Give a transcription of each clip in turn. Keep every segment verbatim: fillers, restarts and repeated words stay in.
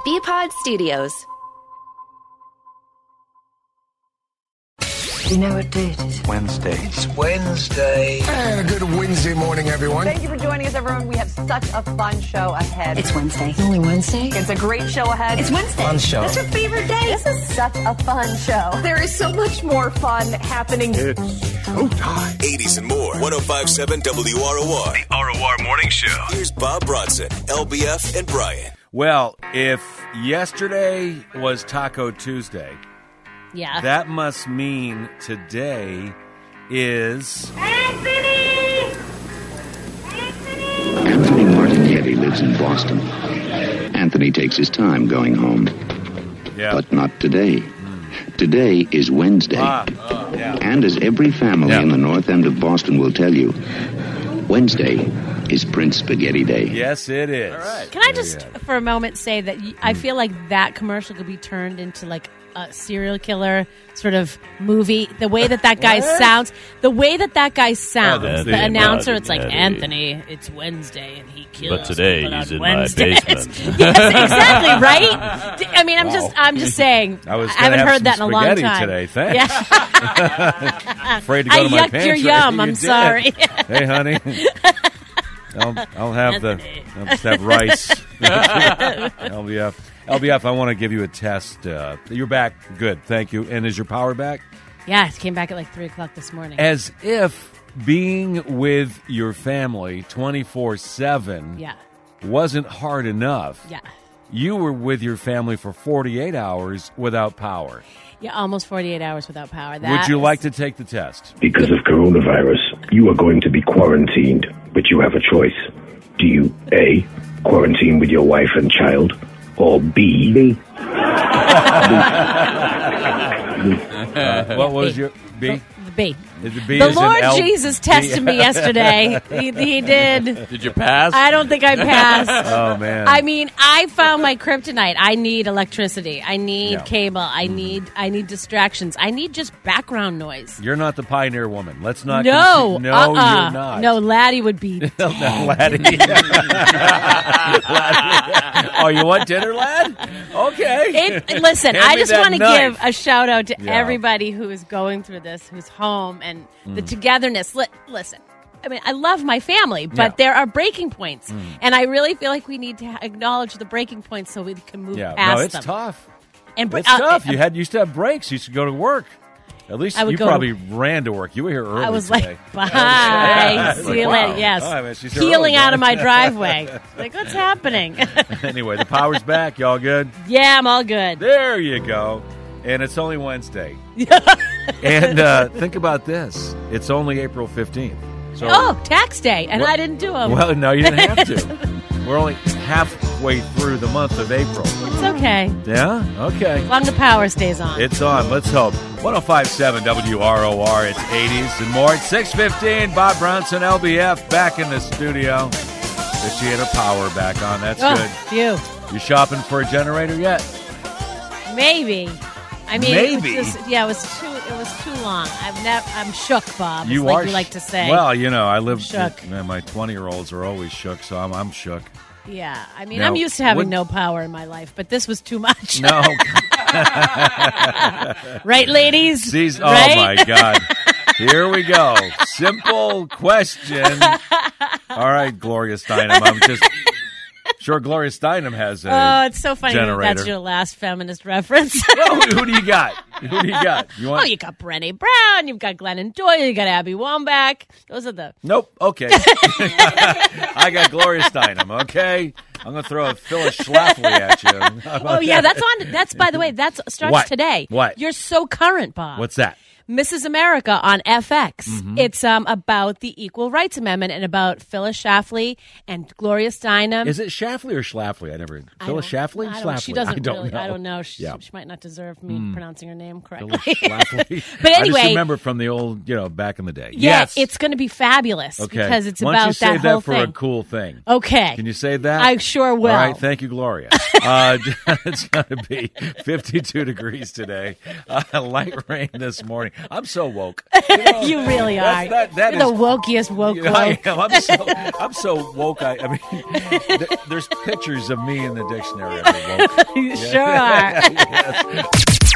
B-Pod Studios. Do you know what day it is? Wednesday. It's Wednesday. And a good Wednesday morning, everyone. Thank you for joining us, everyone. We have such a fun show ahead. It's Wednesday. It's only Wednesday? It's a great show ahead. It's Wednesday. Fun show. That's your favorite day. This is such a fun show. There is so much more fun happening. It's showtime. eighties and more. one oh five point seven W R O R. The R O R Morning Show. Here's Bob Bronson, L B F, and Brian. Well, if yesterday was Taco Tuesday, yeah, that must mean today is... Anthony! Anthony! Anthony Martignetti lives in Boston. Anthony takes his time going home. Yeah. But not today. Mm. Today is Wednesday. Ah, uh, yeah. And as every family yeah. in the north end of Boston will tell you, Wednesday is Prince Spaghetti Day. Yes, it is. All right. Can I just, for a moment, say that y- I feel like that commercial could be turned into like a serial killer sort of movie. The way that that guy sounds, the way that that guy sounds, oh, the announcer, it's like, Anthony, it's Wednesday, and he kills But today people he's on in Wednesdays. my basement. Yes, exactly, right? I mean, I'm wow. just, I'm just saying. I, was I haven't have heard that in a long time. Today, thanks. Yeah. Afraid to go I to my yucked pantry. your yum. You I'm did. sorry. Hey, honey. I'll, I'll have the. I'll just have rice. L B F. L B F, I want to give you a test. Uh, you're back. Good. Thank you. And is your power back? Yeah, it came back at like three o'clock this morning. As if being with your family twenty-four seven yeah. wasn't hard enough. Yeah. You were with your family for forty-eight hours without power. Yeah, almost forty-eight hours without power. That Would you is... like to take the test? Because of coronavirus, you are going to be quarantined, but you have a choice. Do you, A, quarantine with your wife and child, or B... uh, what was your B? The B. Is it B the as in Lord L- Jesus tested me yesterday. He, he did. Did you pass? I don't think I passed. Oh, man. I mean, I found my kryptonite. I need electricity. I need Yeah. cable. I need I need distractions. I need just background noise. You're not the pioneer woman. Let's not. No. Conce- no, uh-uh. you're not. No, Laddie would be dead. No, Laddie. Laddie. Oh, you want dinner, lad? Okay. It, listen, Hand I me just that want to knife. give a shout out to Yeah. everybody who is going through this, who's home, and the Mm. togetherness. Li- listen, I mean, I love my family, but Yeah. there are breaking points, Mm. and I really feel like we need to ha- acknowledge the breaking points so we can move Yeah. past No, it's them. tough. And br- It's uh, tough. uh, You had used to have breaks. You used to go to work. At least I would you go probably to- ran to work. You were here early I was today. like, bye. Yeah. See you Wow. later. Yes. Oh, I mean, she's here Healing early, out of my guys. driveway. Like, what's happening? Anyway, the power's back. Y'all good? Yeah, I'm all good. There you go. And it's only Wednesday. And uh, think about this. It's only April fifteenth. So, Oh, tax day, and Well- I didn't do them. well, no, you didn't have to. We're only halfway through the month of April. It's okay. Yeah? Okay. As long as the power stays on. It's on. Let's hope. one oh five point seven W R O R. It's eighties and more. It's six fifteen. Bob Bronson, L B F, back in the studio. Does she had her power back on? That's oh, good. Phew. You shopping for a generator yet? Maybe. I mean, Maybe. It was just, yeah, it was too. It was too long. I've never. I'm shook, Bob. You like are you sh- like to say. Well, you know, I live. shook. Man, my twenty-year-olds are always shook, so I'm, I'm shook. Yeah, I mean, Now, I'm used to having would- no power in my life, but this was too much. No. Right, ladies? These, oh, right? my God. Here we go. Simple question. All right, Gloria Steinem. I'm just sure Gloria Steinem has a Oh, it's so funny that generator. that's your last feminist reference. Well, who, who do you got? Who do you got? You want? Oh, you got Brené Brown, you've got Glennon Doyle, you got Abby Wambach. Those are the... Nope. Okay. I got Gloria Steinem. Okay. I'm going to throw a Phyllis Schlafly at you. How about Oh, yeah, that? that's on. That's, by the way, that starts What? today. What? You're so current, Bob. What's that? Missus America on F X. Mhm. It's um about the Equal Rights Amendment and about Phyllis Schlafly and Gloria Steinem. Is it Schlafly or Schlafly? I never. I Phyllis don't- Schlafly? I don't- Schlafly. She doesn't I don't really. know. I don't know. She, Yeah. she might not deserve me Mm. pronouncing her name Phyllis correctly. Schlafly. But I anyway, just remember from the old, you know, back in the day. yeah, Yes. it's going to be fabulous Okay. because it's Why don't about you save that whole for thing. a cool thing? Okay. Can you save that? I sure will. All right. Thank you, Gloria. uh, it's going to be fifty-two degrees today. Uh, light rain this morning. I'm so woke. You, know, you really are. That, that You're is, the wokest woke you know, I woke. am. I'm so, I'm so woke. I, I mean, th- there's pictures of me in the dictionary of the woke. You sure are. Yes.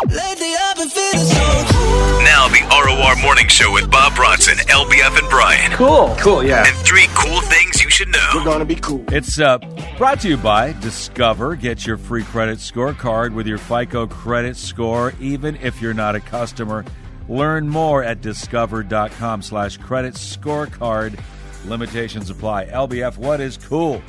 Now the R O R Morning Show with Bob Bronson, L B F, and Brian. Cool. Cool, yeah. And three cool things you should know. We're going to be cool. It's uh, brought to you by Discover. Get your free credit scorecard with your FICO credit score, even if you're not a customer. Learn more at discover.com slash credit scorecard. Limitations apply. L B F, what is cool?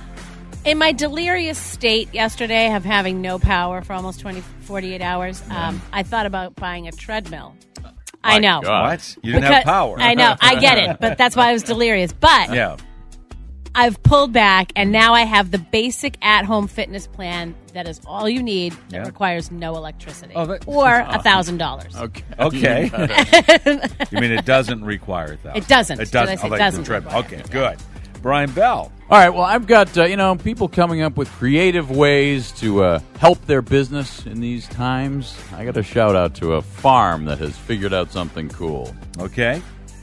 In my delirious state yesterday of having no power for almost twenty, forty-eight hours, um, I thought about buying a treadmill. I know. God. What? You didn't have power. I know. I get it. But that's why I was delirious. But Yeah. I've pulled back, and now I have the basic at-home fitness plan that is all you need that Yeah. requires no electricity Oh, that- or a thousand dollars. Okay. Okay. You mean it doesn't require that? It doesn't. It Did I doesn't. say Oh, like doesn't the tread- require Okay, it? good. Brian Bell. All right, well, I've got, uh, you know, people coming up with creative ways to uh, help their business in these times. I got a shout out to a farm that has figured out something cool. Okay.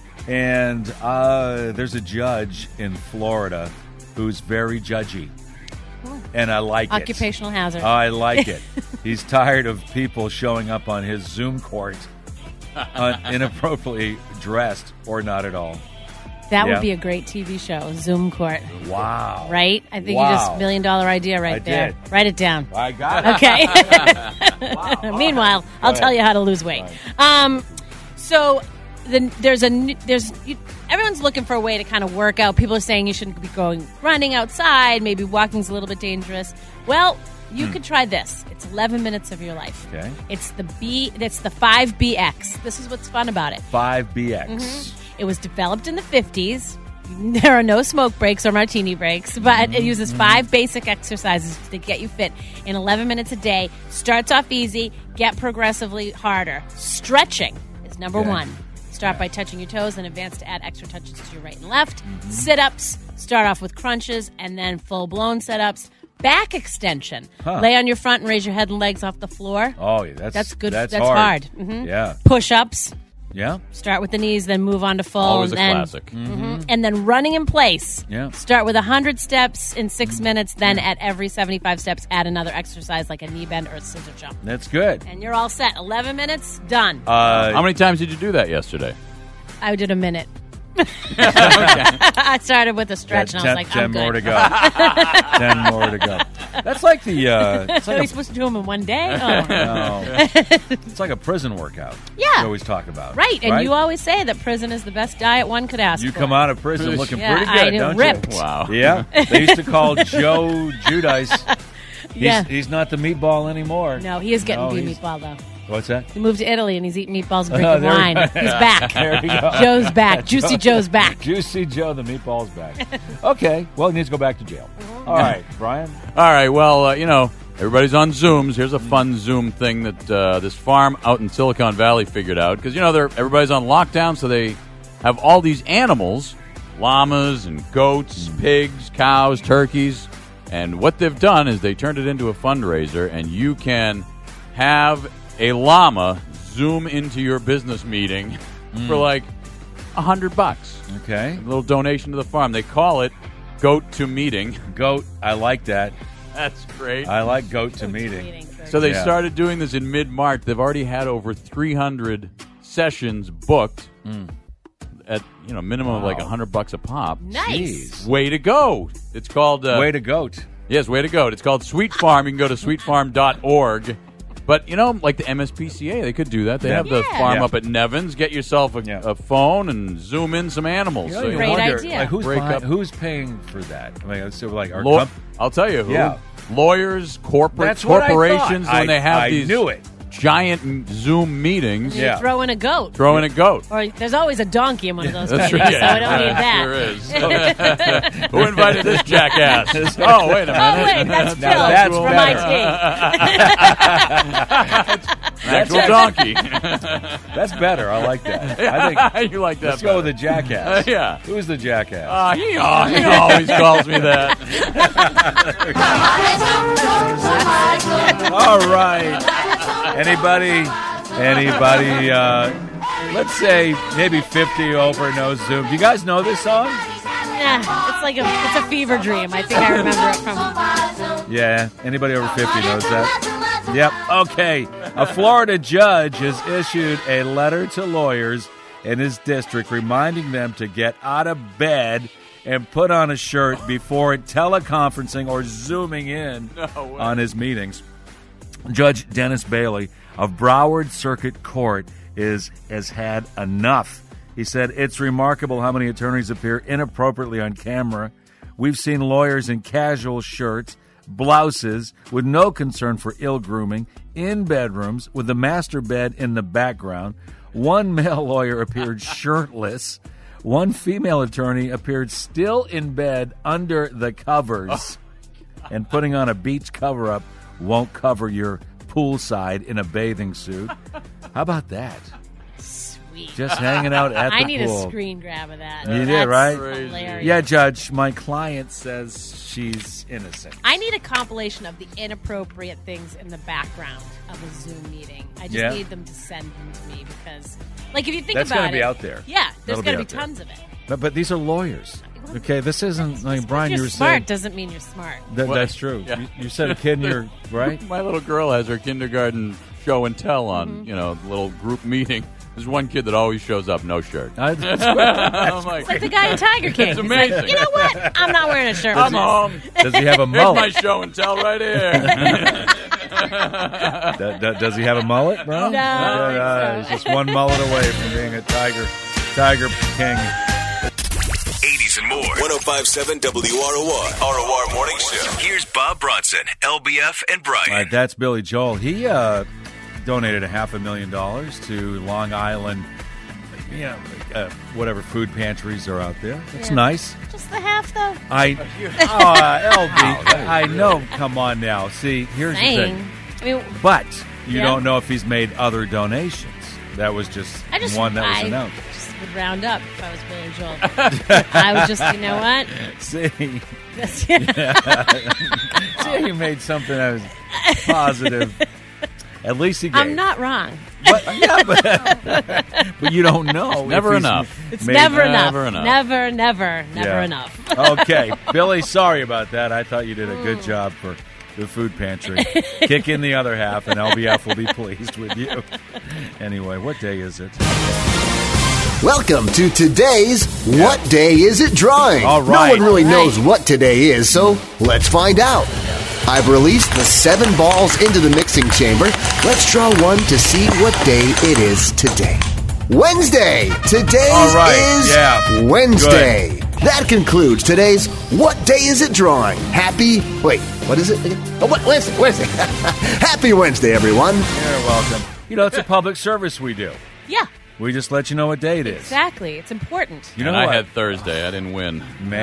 And uh, there's a judge in Florida who's very judgy. And I like it. Occupational hazard. I like it. He's tired of people showing up on his Zoom court uh, inappropriately dressed or not at all. That Yeah. would be a great T V show, Zoom Court. Wow. Right? I think Wow. you just million dollar idea right I there. did. Write it down. I got it. Okay. Wow. Meanwhile, I'll Go tell ahead. you how to lose weight. Um, so the, there's a n- there's you, everyone's looking for a way to kind of work out. People are saying you shouldn't be going running outside. Maybe walking's a little bit dangerous. Well, you could try this. It's eleven minutes of your life. Okay. It's the B. It's the five B X. This is what's fun about it. five B X. It was developed in the fifties. There are no smoke breaks or martini breaks, but it uses five basic exercises to get you fit in eleven minutes a day. Starts off easy, get progressively harder. Stretching is number Okay. one. Start by touching your toes and advance to add extra touches to your right and left. Sit-ups, start off with crunches and then full-blown sit-ups. Back extension. Huh. Lay on your front and raise your head and legs off the floor. Oh, yeah. That's, That's good. That's, That's hard. hard. Mhm. Yeah. Push-ups. Yeah. Start with the knees, then move on to full. Always a and then, classic. Mhm. And then running in place. Yeah. Start with one hundred steps in six minutes. Then at every seventy-five steps, add another exercise like a knee bend or a scissor jump. That's good. And you're all set. eleven minutes, done. Uh, How many times did you do that yesterday? I did a minute. I started with a stretch, and I was like, ten I'm more to good. go. ten more to go. That's like the. Uh, it's Are like we a, supposed to do them in one day? Oh. no. It's like a prison workout. Yeah. You always talk about. Right, and you always say that prison is the best diet one could ask You for. come out of prison looking Yeah, pretty I good, know, don't ripped. you? Wow. Yeah. They used to call Joe Judice. He's, Yeah. he's not the meatball anymore. No, he is getting No, to be he's- meatball, though. What's that? He moved to Italy, and he's eating meatballs and Oh, drinking there we wine. go. He's back. There you go. Joe's back. Juicy Joe's back. Juicy Joe, the meatball's back. Okay. Well, he needs to go back to jail. Mm-hmm. All right, Brian. All right, well, uh, you know, everybody's on Zooms. Here's a fun Zoom thing that uh, this farm out in Silicon Valley figured out. Because, you know, they're, everybody's on lockdown, so they have all these animals, llamas and goats, pigs, cows, turkeys. And what they've done is they turned it into a fundraiser, and you can have a llama Zoom into your business meeting for like a hundred bucks. Okay. A little donation to the farm. They call it Goat to Meeting. Goat. I like that. That's great. I like goat to meeting. So they Yeah. started doing this in mid-March. They've already had over three hundred sessions booked at, you know, minimum of like Wow. a hundred bucks a pop. Nice. Way to go. It's called... Uh, Way to goat. Yes, way to go. It's called Sweet Farm. You can go to sweet farm dot org. But, you know, like the M S P C A, they could do that. They Yeah. have the Yeah. farm Yeah. up at Nevins. Get yourself a, Yeah. a phone and zoom in some animals. You know, So you you Great wonder, idea. Like, who's, Break behind- up- who's paying for that? I mean, so like our Law- comp- I'll tell you who. Yeah. Lawyers, corporate That's what I corporations, thought. when they I- have I these knew it. giant m- Zoom meetings, You Yeah. throw in a goat. throw in a goat. Or there's always a donkey in one of those That's meetings, right. so I don't need that. Sure is. Who invited this jackass? Oh, wait a minute. Oh, wait, that's Phil Now that's from better. I T. An actual donkey. That's better. I like that. I think. You like that? Let's go with the jackass. Uh, yeah. Who's the jackass? Uh, he, oh, he always calls me that. All right. Anybody? Anybody? Uh, let's say maybe fifty over no Zoom. Do you guys know this song? Yeah, it's like a it's a fever dream. I think I remember it from. Yeah, anybody over fifty knows that. Yep. Okay. A Florida judge has issued a letter to lawyers in his district reminding them to get out of bed and put on a shirt before teleconferencing or zooming in No way. on his meetings. Judge Dennis Bailey of Broward Circuit Court is has had enough. He said, it's remarkable how many attorneys appear inappropriately on camera. We've seen lawyers in casual shirts, blouses, with no concern for ill grooming, in bedrooms, with the master bed in the background. One male lawyer appeared shirtless. One female attorney appeared still in bed under the covers. And putting on a beach cover-up won't cover your poolside in a bathing suit. How about that? Sweet. Just hanging out at the I need pool. a screen grab of that. You did, That's right? hilarious. Yeah, Judge, my client says she's innocent. I need a compilation of the inappropriate things in the background of a Zoom meeting. I just Yeah. need them to send them to me because, like, if you think That's about gonna it, be out there. Yeah, there's That'll going be to be out there. tons of it. But, but these are lawyers. Okay, this isn't like Brian. If You you're were smart saying doesn't mean you're smart. that, What? that's true. Yeah. You, you said a kid in your right. My little girl has her kindergarten show and tell on, Mm-hmm. you know, little group meeting. There's one kid that always shows up, no shirt. I, I'm like, It's like the guy in Tiger King. It's He's like, amazing. you know what? I'm not wearing a shirt. I'm for this." home. does he have a Here's my mullet? show and tell right here. Do- do- does he have a mullet, bro? No, I don't think uh, so. he's just one mullet away from being a tiger, tiger king. eighties and more. one oh five point seven W R O R. R O R Morning Show. Here's Bob Bronson, L B F, and Brian. All right, that's Billy Joel. He uh, donated a half a million dollars to Long Island, you know, uh, whatever food pantries are out there. That's Yeah. nice. Just the half, though. I, oh, L B, I know. Come on now. See, here's the Saying. thing. I mean, But you Yeah. don't know if he's made other donations. That was just, I just one that was I announced. just would round up if I was Billy Joel. I would just, you know what? See, That's- see, you made something that was positive. At least he gave. I'm not wrong. But, yeah, but, but you don't know. Never if he's enough. It's made- never, never enough. enough. Never, never, never Yeah. enough. Okay, Billy, sorry about that. I thought you did a good job for the food pantry. Kick in the other half, and L B F will be pleased with you. Anyway, what day is it? Welcome to today's What Day Is It drawing. All right. No one really All right. knows what today is, so let's find out. I've released the seven balls into the mixing chamber. Let's draw one to see what day it is today. Wednesday. Today All right. is Yeah. Wednesday. That concludes today's What Day Is It drawing. Happy, wait, what is it again? Oh, what, Wednesday, Wednesday. Happy Wednesday, everyone. You're welcome. You know, it's a public service we do. Yeah, We just let you know what day it is. exactly. It's important. You know and what? I had Thursday. I didn't win.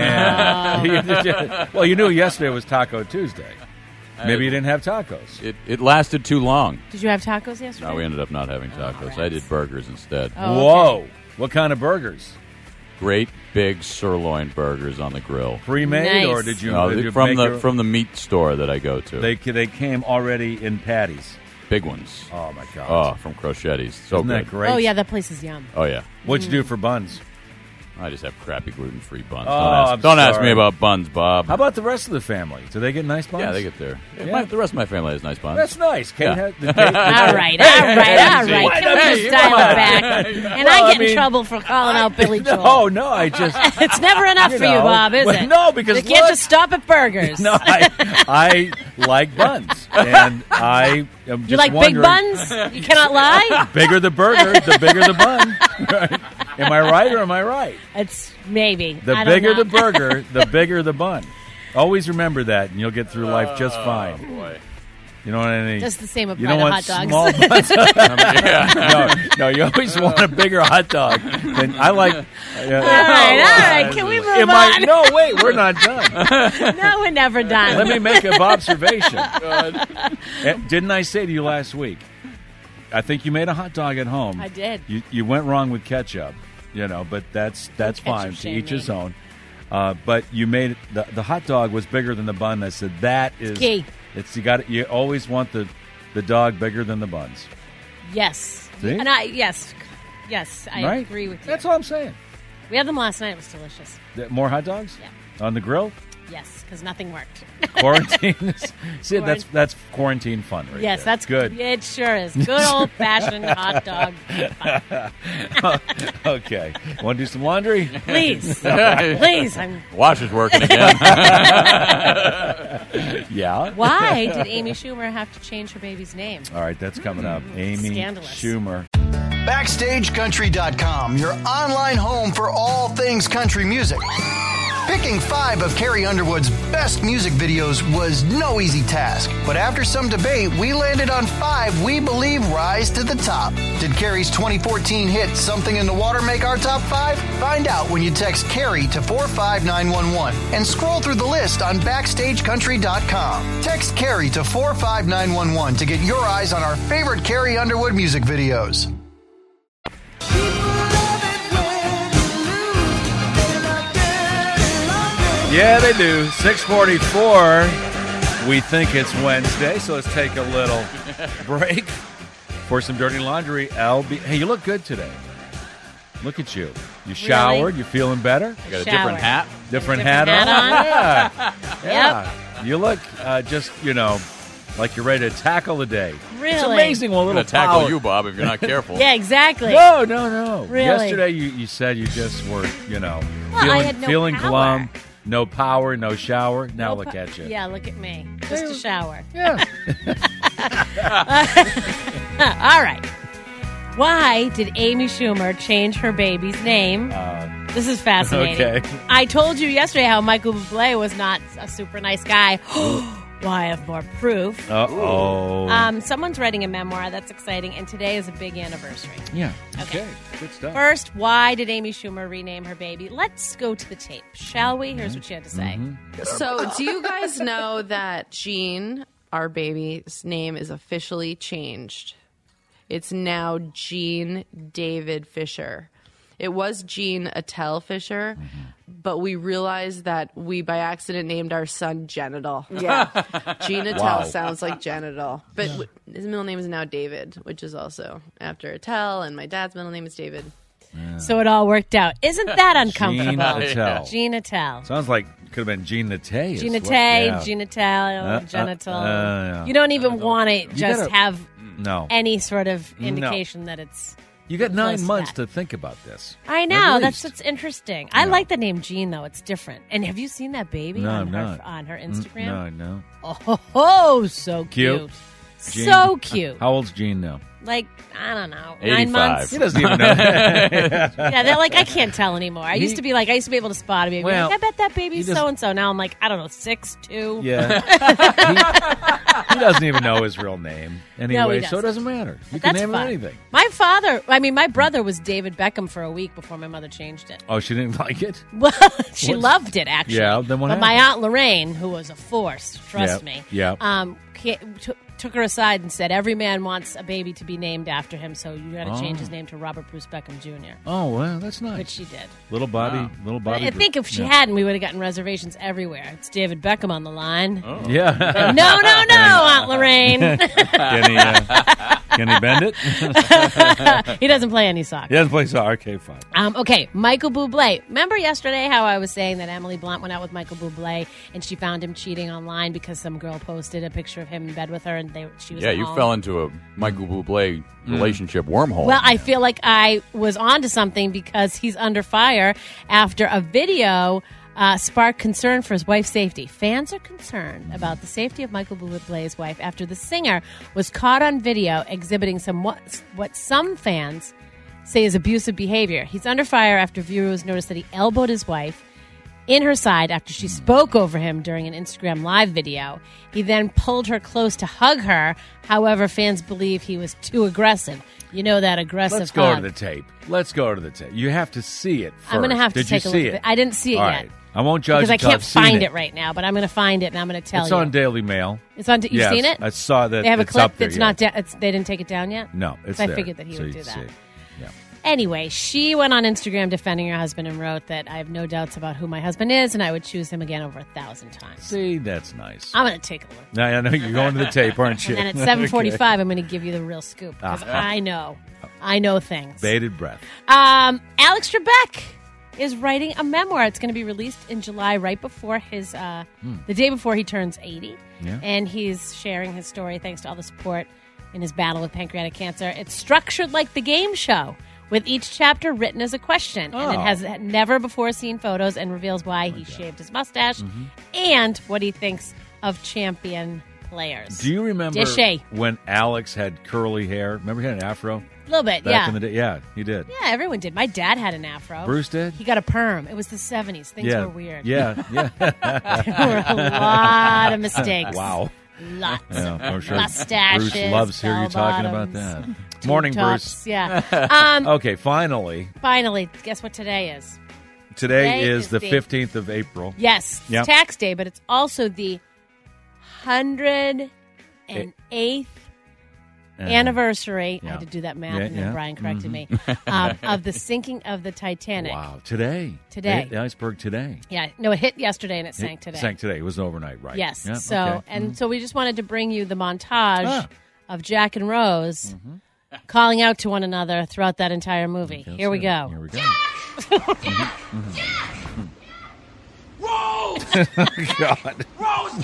Man. Well, you knew yesterday was Taco Tuesday. Maybe you didn't have tacos. It, it lasted too long. Did you have tacos yesterday? No, we ended up not having tacos. I did burgers instead. Oh, okay. Whoa. What kind of burgers? Great big sirloin burgers on the grill. Pre-made, Nice. or did you, No, did you from make the your- from the meat store that I go to. They they came already in patties. Big ones. Oh my god! Oh, from Crochetti's. So Isn't that good. great? Oh, yeah, that place is yum. Oh yeah. What'd you do for buns? I just have crappy gluten-free buns. Oh, don't ask, I'm don't ask sorry. me about buns, Bob. How about the rest of the family? Do they get nice buns? Yeah, they get there. Yeah. My, the rest of my family has nice buns. That's nice. Kate Yeah. had, the Kate, All right, all right, all easy. right. Can we Hey, just come dial on. it back? And Well, I I get in mean- trouble for calling out Billy Joel. No, no, I just It's never enough You for you, know. Bob, is Well, it? no, because you can't look- just stop at burgers. no, I I like buns, and I am just you like big wondering- buns? You cannot lie. Bigger the burger, the bigger the bun. Right? Am I right or am I right? It's maybe The I don't bigger know. the burger, the bigger the bun. Always remember that, and you'll get through life just fine. Boy. You know what I mean? Just the same You apply don't to want hot dogs. small buns. no, no, you always want a bigger hot dog. And I like. Uh, all All right, all right. Can we move Am on? I, no, wait, we're not done. No, we're never done. Let me make a observation. Eh, Didn't I say to you last week? I think you made a hot dog at home. I did. You, you went wrong with ketchup, you know, but that's that's ketchup fine. To shame each his me. own. Uh, but you made it, the the hot dog was bigger than the bun. I said that is key. It's you got you always want the the dog bigger than the buns. Yes. See? And I yes. Yes, I right? agree with you. That's all I'm saying. We had them last night. It was delicious. The- More hot dogs? Yeah. On the grill? Yes, because nothing worked. Quarantine. See, that's that's quarantine fun, right? Yes, there. that's good. It sure is. Good old fashioned hot dog fun. Okay. Want to do some laundry? Please, please. I'm. Wash is working again. Yeah. Why did Amy Schumer have to change her baby's name? All right, that's coming up. Amy Scandalous. Schumer. Backstage Country dot com, your online home for all things country music. Picking five of Carrie Underwood's best music videos was no easy task, but after some debate, we landed on five we believe rise to the top. Did Carrie's twenty fourteen hit Something in the Water make our top five? Find out when you text Carrie to four five nine one one and scroll through the list on Backstage Country dot com. Text Carrie to four five nine one one to get your eyes on our favorite Carrie Underwood music videos. Yeah, they do. six forty-four. We think it's Wednesday, so let's take a little break for some dirty laundry. L B. Hey, you look good today. Look at you. You showered. Really? You feeling better? You got a Shower. different hat? Different, Different hat, hat on? on. Yeah. Yeah. You look uh, just, you know, like you're ready to tackle the day. Really? It's amazing what a I'm little going to tackle power. you, Bob, if you're not careful. Yeah, exactly. No, no, no. Really? Yesterday you, you said you just were, you know, Well, I feeling, had no feeling power. glum. No power, no shower. Now No look po- at you. Yeah, look at me. Just a shower. Yeah. All right. Why did Amy Schumer change her baby's name? Uh, This is fascinating. Okay. I told you yesterday how Michael Bublé was not a super nice guy. Well, I have more proof. Uh-oh. Um, someone's writing a memoir. That's exciting. And today is a big anniversary. Yeah. Okay. Okay. Good stuff. First, why did Amy Schumer rename her baby? Let's go to the tape, shall we? Here's what she had to say. Mm-hmm. So, do you guys know that Jean, our baby's name, is officially changed? It's now Jean David Fisher. It was Jean Attell Fisher, but we realized that we by accident named our son Genital. Yeah. Jean Attell Wow. sounds like genital. But w- his middle name is now David, which is also after Attell, and my dad's middle name is David. So it all worked out. Isn't that uncomfortable? Jean Attell. Jean Attell. Sounds like could have been Jean Nattay. is Jean what- Nattay, yeah. Jean Attell, Uh, uh, genital. uh, yeah. You don't even want to just gotta- have No. any sort of No. indication that it's... You got nine close to months that. to think about this. I At know. That's least. what's interesting. I No. like the name Jean, though. It's different. And have you seen that baby No, on, I'm her, not. on her Mm, Instagram? No, no. Oh, oh, so cute. Cute. Jean- So cute. How old's Jean now? Like, I don't know, eighty-five. nine months. He doesn't even know. Yeah, they're like, I can't tell anymore. I He- used to be like, I used to be able to spot a baby. Well, like, I bet that baby's he just- so and so. Now I'm like, I don't know, six, two. Yeah. he, he doesn't even know his real name anyway, so it doesn't matter. You can That's name fine. him anything. My father, I mean, my brother was David Beckham for a week before my mother changed it. Oh, she didn't like it? Well, she What's- loved it, actually. Yeah, then what But my happened? Aunt Lorraine, who was a force, trust Yeah, me, yeah. um, ca- t- took her aside and said, every man wants a baby to be named after him, so you got to Oh. change his name to Robert Bruce Beckham Junior Oh, well, that's nice. Which she did. Little body, little body. I think if she yeah. hadn't, we would have gotten reservations everywhere. It's David Beckham on the line. Oh. Yeah. But no, no, no, Aunt Lorraine. Can he, uh, can he bend it? He doesn't play any soccer. He doesn't play soccer. Okay, fine. Um, okay, Michael Bublé. Remember yesterday how I was saying that Emily Blunt went out with Michael Bublé and she found him cheating online because some girl posted a picture of him in bed with her and they she was Yeah, at you home? fell into a Michael Bublé relationship wormhole. Well, I feel like I was onto something because he's under fire after a video uh, sparked concern for his wife's safety. Fans are concerned about the safety of Michael Bublé's wife after the singer was caught on video exhibiting some what, what some fans say is abusive behavior. He's under fire after viewers noticed that he elbowed his wife in her side after she spoke over him during an Instagram live video. He then pulled her close to hug her. However, fans believe he was too aggressive. You know that aggressive Let's go hug. to the tape. Let's go to the tape. You have to see it first. I'm going to have to Did take you a see look it? at it. I didn't see it All yet. right. I won't judge because I until can't I've seen find it. it right now, but I'm going to find it and I'm going to tell It's you. on Daily Mail. It's on. You've Yes, seen it? I saw that. They have a it's clip up there, that's yeah. not. Da- it's, they didn't take it down yet. No, it's I there, figured that he so would you do can that. see it. Yeah. Anyway, she went on Instagram defending her husband and wrote that I have no doubts about who my husband is, and I would choose him again over a thousand times. See, that's nice. I'm going to take a look. Now I know you're going to the tape, aren't you? And then at seven forty-five, I'm going to give you the real scoop because Uh-huh. I know. I know things. Bated breath. Um, Alex Trebek is writing a memoir. It's going to be released in July, right before his, uh, Hmm. the day before he turns eighty. Yeah. And he's sharing his story thanks to all the support in his battle with pancreatic cancer. It's structured like the game show, with each chapter written as a question. Oh. And it has never before seen photos and reveals why he shaved his mustache Mm-hmm. and what he thinks of champion players. Do you remember Dishy. when Alex had curly hair? Remember he had an afro? A little bit, Back yeah. in the day? Yeah, he did. Yeah, everyone did. My dad had an afro. Bruce did? He got a perm. It was the seventies. Things yeah. were weird. Yeah, yeah. There were a lot of mistakes. Wow. Lots. Yeah, I'm sure Mustaches. Bruce loves hearing you talking about bell-bottoms, that. Morning, tube-tops, Bruce. Yeah. Um, Okay, finally. Finally, guess what today is? Today, Today is, is the the- fifteenth of April. Yes, it's Yep. tax day, but it's also the hundred and eighth Uh-huh. anniversary. I Yeah. had to do that math, Yeah, and then yeah. Brian corrected Mhm. me um, of the sinking of the Titanic. Wow. Today. Today. The, the iceberg today. Yeah, no, it hit yesterday and it sank It today. sank today. It was overnight, right? Yes. Yeah, so okay. and Mhm. so we just wanted to bring you the montage Ah. of Jack and Rose Mm-hmm. calling out to one another throughout that entire movie. Here we go. Here we go. Mm-hmm. Rose! God. Rose!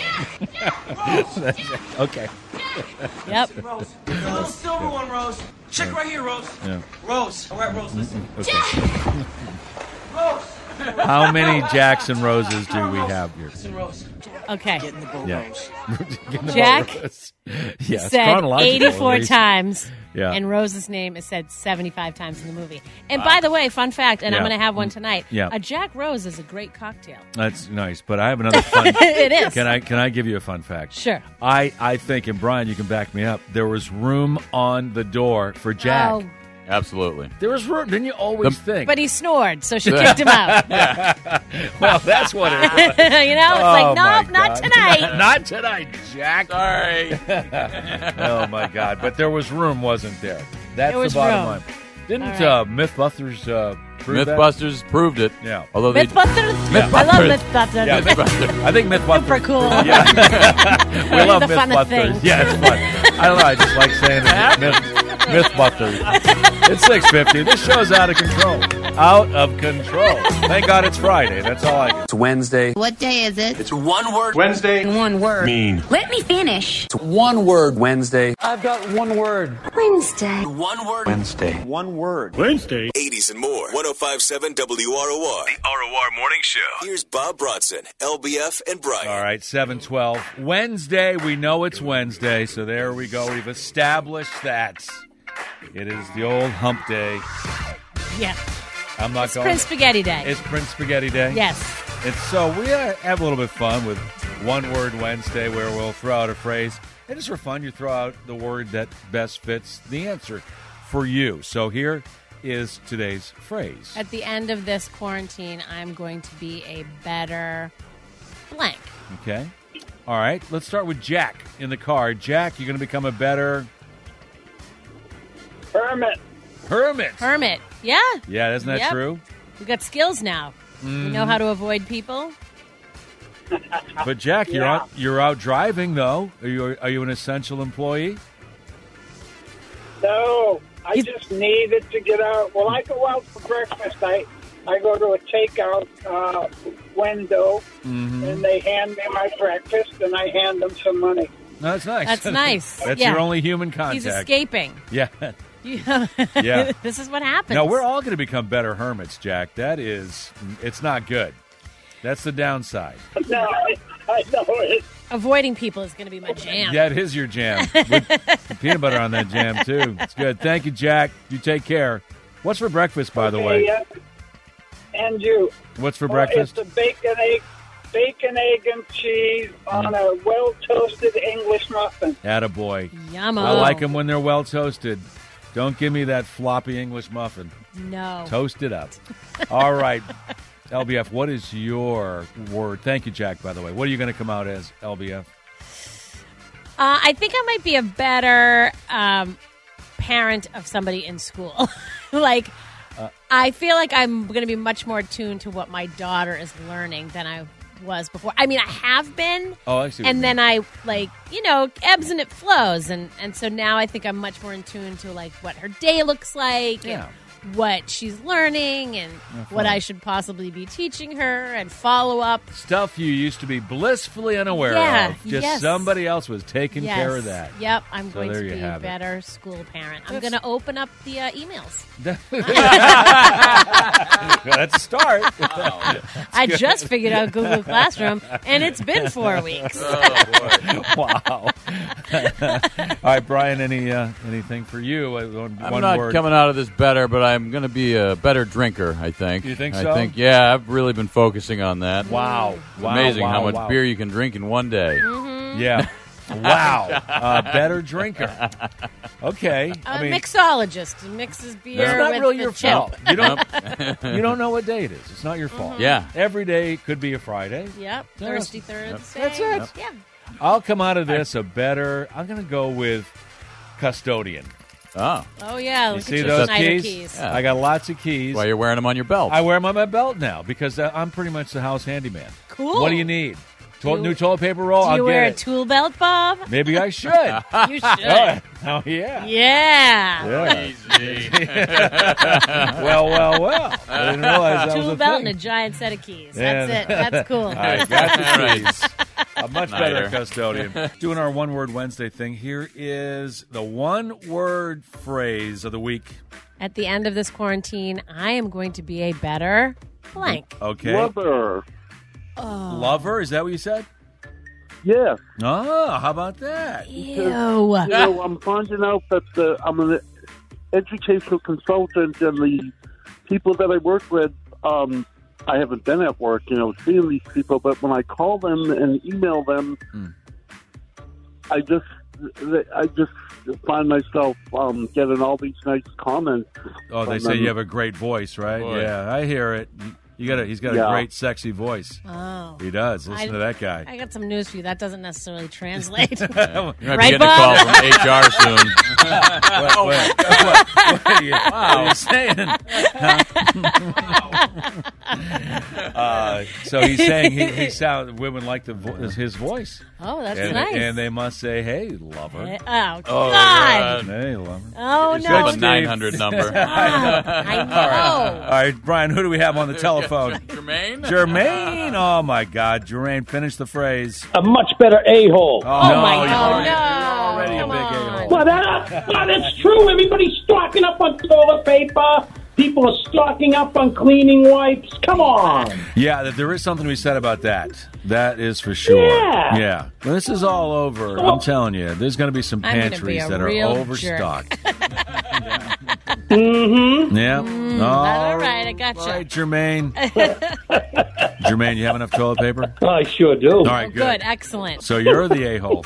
Rose! Okay. Yep. Rose. The little silver one, Rose. Check right here, Rose. Yeah. Rose. All right, Rose, listen. Okay. Rose! How many Jackson Roses do we have here? Listen, Rose. Okay. Get in the boat, Yeah. Rose. Get in the Jack boat, Rose. Yes, said chronological, eighty-four at least. times, Yeah. and Rose's name is said seventy-five times in the movie. And by the way, fun fact, and I'm Yeah. going to have one tonight. Yeah. A Jack Rose is a great cocktail. That's nice, but I have another fun. It is. Can I can I give you a fun fact? Sure. I I think, and Brian, you can back me up. There was room on the door for Jack. Oh, Absolutely. There was room. Didn't you always The- think? but he snored, so she kicked him out. well, that's what it was. You know, it's Oh, like, my nope, not God. tonight. Not tonight, Jack. Sorry. Oh my God! But there was room, wasn't there? That's There was the bottom room. line. Didn't All right. uh, MythBusters uh, prove that? Mythbusters proved it. Yeah. Although they Mythbusters? Yeah. I love Mythbusters. Mythbusters. Yeah, Mythbusters. I think MythBusters. Super cool. Yeah. we What love are the funnest MythBusters. things? Yeah, it's fun. I don't know. I just like saying it. Myth, MythBusters. It's six fifty. This show's out of control. Out of control. Thank God it's Friday. That's all I get. It's Wednesday. What day is it? It's one word. Wednesday. One word. Mean. Let me finish. It's one word. Wednesday. I've got one word. Wednesday. One word. Wednesday. One word. Wednesday. eighties and more. one oh five point seven W R O R. The R O R Morning Show. Here's Bob Bronson, L B F, and Brian. All right, seven twelve. Wednesday. We know it's Wednesday, so there we go. We've established that. It is the old hump day. Yeah. I'm not It's going. Prince Spaghetti Day. It's Prince Spaghetti Day. Yes. And so we uh, have a little bit of fun with One Word Wednesday, where we'll throw out a phrase. And just for fun, you throw out the word that best fits the answer for you. So here is today's phrase. At the end of this quarantine, I'm going to be a better blank. Okay. All right. Let's start with Jack in the car. Jack, you're going to become a better Hermit. hermit. Hermit. Yeah. Yeah, isn't that Yep. true? We got skills now. We know how to avoid people. But Jack, you're Yeah. out. You're out driving though. Are you? Are you an essential employee? No, I just needed to get out. Well, I go out for breakfast. I, I go to a takeout uh, window, Mm-hmm. and they hand me my breakfast, and I hand them some money. No, that's nice. That's nice. That's Yeah. your only human contact. He's escaping. Yeah. Yeah. Yeah. This is what happens. No, we're all going to become better hermits, Jack. That is, it's not good. That's the downside. No, I, I know it. Avoiding people is going to be my jam. Yeah, it is your jam. With peanut butter on that jam, too. It's good. Thank you, Jack. You take care. What's for breakfast, by the Okay, way? yeah. And you. What's for Uh, breakfast? It's a bacon, egg, bacon, egg, and cheese on a well-toasted English muffin. Attaboy. Yummo. I like them when they're well toasted. Don't give me that floppy English muffin. No. Toast it up. All right. L B F, what is your word? Thank you, Jack, by the way. What are you going to come out as, L B F? Uh, I think I might be a better um, parent of somebody in school. like, Uh, I feel like I'm going to be much more attuned to what my daughter is learning than I was before. I mean, I have been. Oh, I see what you And then I, like, you know, ebbs and it flows. And, and so now I think I'm much more in tune to, like, what her day looks like Yeah. and what she's learning and what I should possibly be teaching her and follow up. Stuff you used to be blissfully unaware Yeah, of. Just yes. somebody else was taking Yes. care of that. Yep, I'm So going there to you be a have it. better school parent. I'm going to open up the uh, emails. That's a start. I just figured out Google Classroom, and it's been four weeks. Wow. All right, Brian, any uh, anything for you? Uh, One, I'm one not word. coming out of this better, but I'm going to be a better drinker, I think. You think I so? think, yeah, I've really been focusing on that. Wow. It's Wow, amazing wow, how much wow. beer you can drink in one day. Yeah. Wow. Uh, better drinker. Okay. A I mean, mixologist mixes beer it's not with really the your chip. fault. You don't. You don't know what day it is. It's not your fault. Yeah. Every day could be a Friday. Yep, Yeah. Thirsty Thursday. That's it. Yeah. I'll come out of this a better. I'm going to go with custodian. Oh. Oh, yeah. You Look see at your those Snyder keys? keys. Yeah. I got lots of keys. Why you're wearing them on your belt. I wear them on my belt now because uh, I'm pretty much the house handyman. Cool. What do you need? To- You- new toilet paper roll? Do I'll you get wear it. a tool belt, Bob? Maybe I should. You should. Oh, oh, yeah. Yeah. Yeah. well, well, well. I didn't realize that Tool was a belt thing. and a giant set of keys. Yeah. That's it. That's cool. I got the keys. A much better Snyder. custodian. Doing our One Word Wednesday thing. Here is the one word phrase of the week. At the end of this quarantine, I am going to be a better blank. Okay. Lover. Oh. Lover, is that what you said? Yeah. Oh, how about that? Ew. You know, I'm finding out that uh, I'm an educational consultant, and the people that I work with, um, I haven't been at work, you know, seeing these people, but when I call them and email them, Mm. I just, I just find myself um, getting all these nice comments. Oh, they from say them. you have a great voice, right? Boy. Yeah, I hear it. You got a, he's got a Yeah. great, sexy voice. Oh. He does. Listen I- to that guy. I got some news for you. That doesn't necessarily translate. You might be Right, getting a call Bob? from H R soon. What, what, what, what are you, what are you saying? uh, so he's saying he, he sound women like the vo- his voice. Oh, that's and, nice. and they must say, "Hey, lover." Eh, Oh, Oh, God. Hey, lover. Oh, You no. said the nine hundred number. I know. All right, Brian, who do we have on the telephone? Jermaine? Jermaine. Oh, my God. Jermaine, finish the phrase. A much better a-hole. Oh, Oh, my you're God. already- No. you're already a Come big on. a-hole. Well, that, well, that's true. Everybody's stocking up on toilet paper. People are stocking up on cleaning wipes. Come on. Yeah, that there is something to be said about that. That is for sure. Yeah. Yeah. When this is all over, I'm telling you, there's going to be some I'm gonna be pantries a that are real overstocked. Mm-hmm. Yeah. Mm, all right, I gotcha. All right, Jermaine. Jermaine, you have enough toilet paper? I sure do. All right, Oh, good. good. Excellent. So you're the a-hole.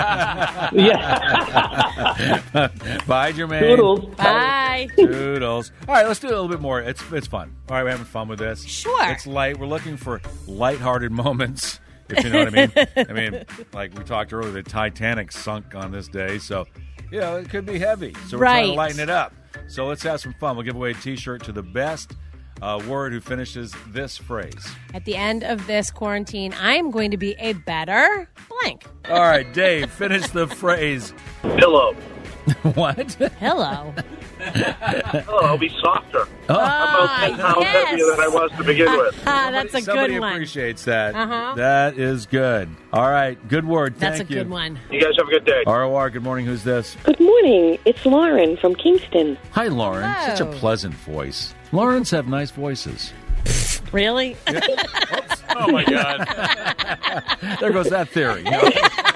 Yeah. Bye, Jermaine. Toodles. Bye. Toodles. All right, let's do a little bit more. It's it's fun. All right, we're having fun with this. Sure. It's light. We're looking for lighthearted moments, if you know what I mean. I mean, like we talked earlier, the Titanic sunk on this day, so, you know, it could be heavy. So we're trying to Right. lighten it up. So let's have some fun. We'll give away a T-shirt to the best uh, word who finishes this phrase. At the end of this quarantine, I am going to be a better blank. All right, Dave, finish the phrase. Pillow. What? Hello. Oh, I'll be softer. Oh. About ten pounds yes. heavier than I was to begin with. Ah, that's a Somebody good one. appreciates that. Uh-huh. That is good. All right, good word. That's Thank a you. good one. You guys have a good day. R O R, good morning. Who's this? Good morning. It's Lauren from Kingston. Hi, Lauren. Hello. Such a pleasant voice. Laurens have nice voices. Really? Oh, my God. There goes that theory. No.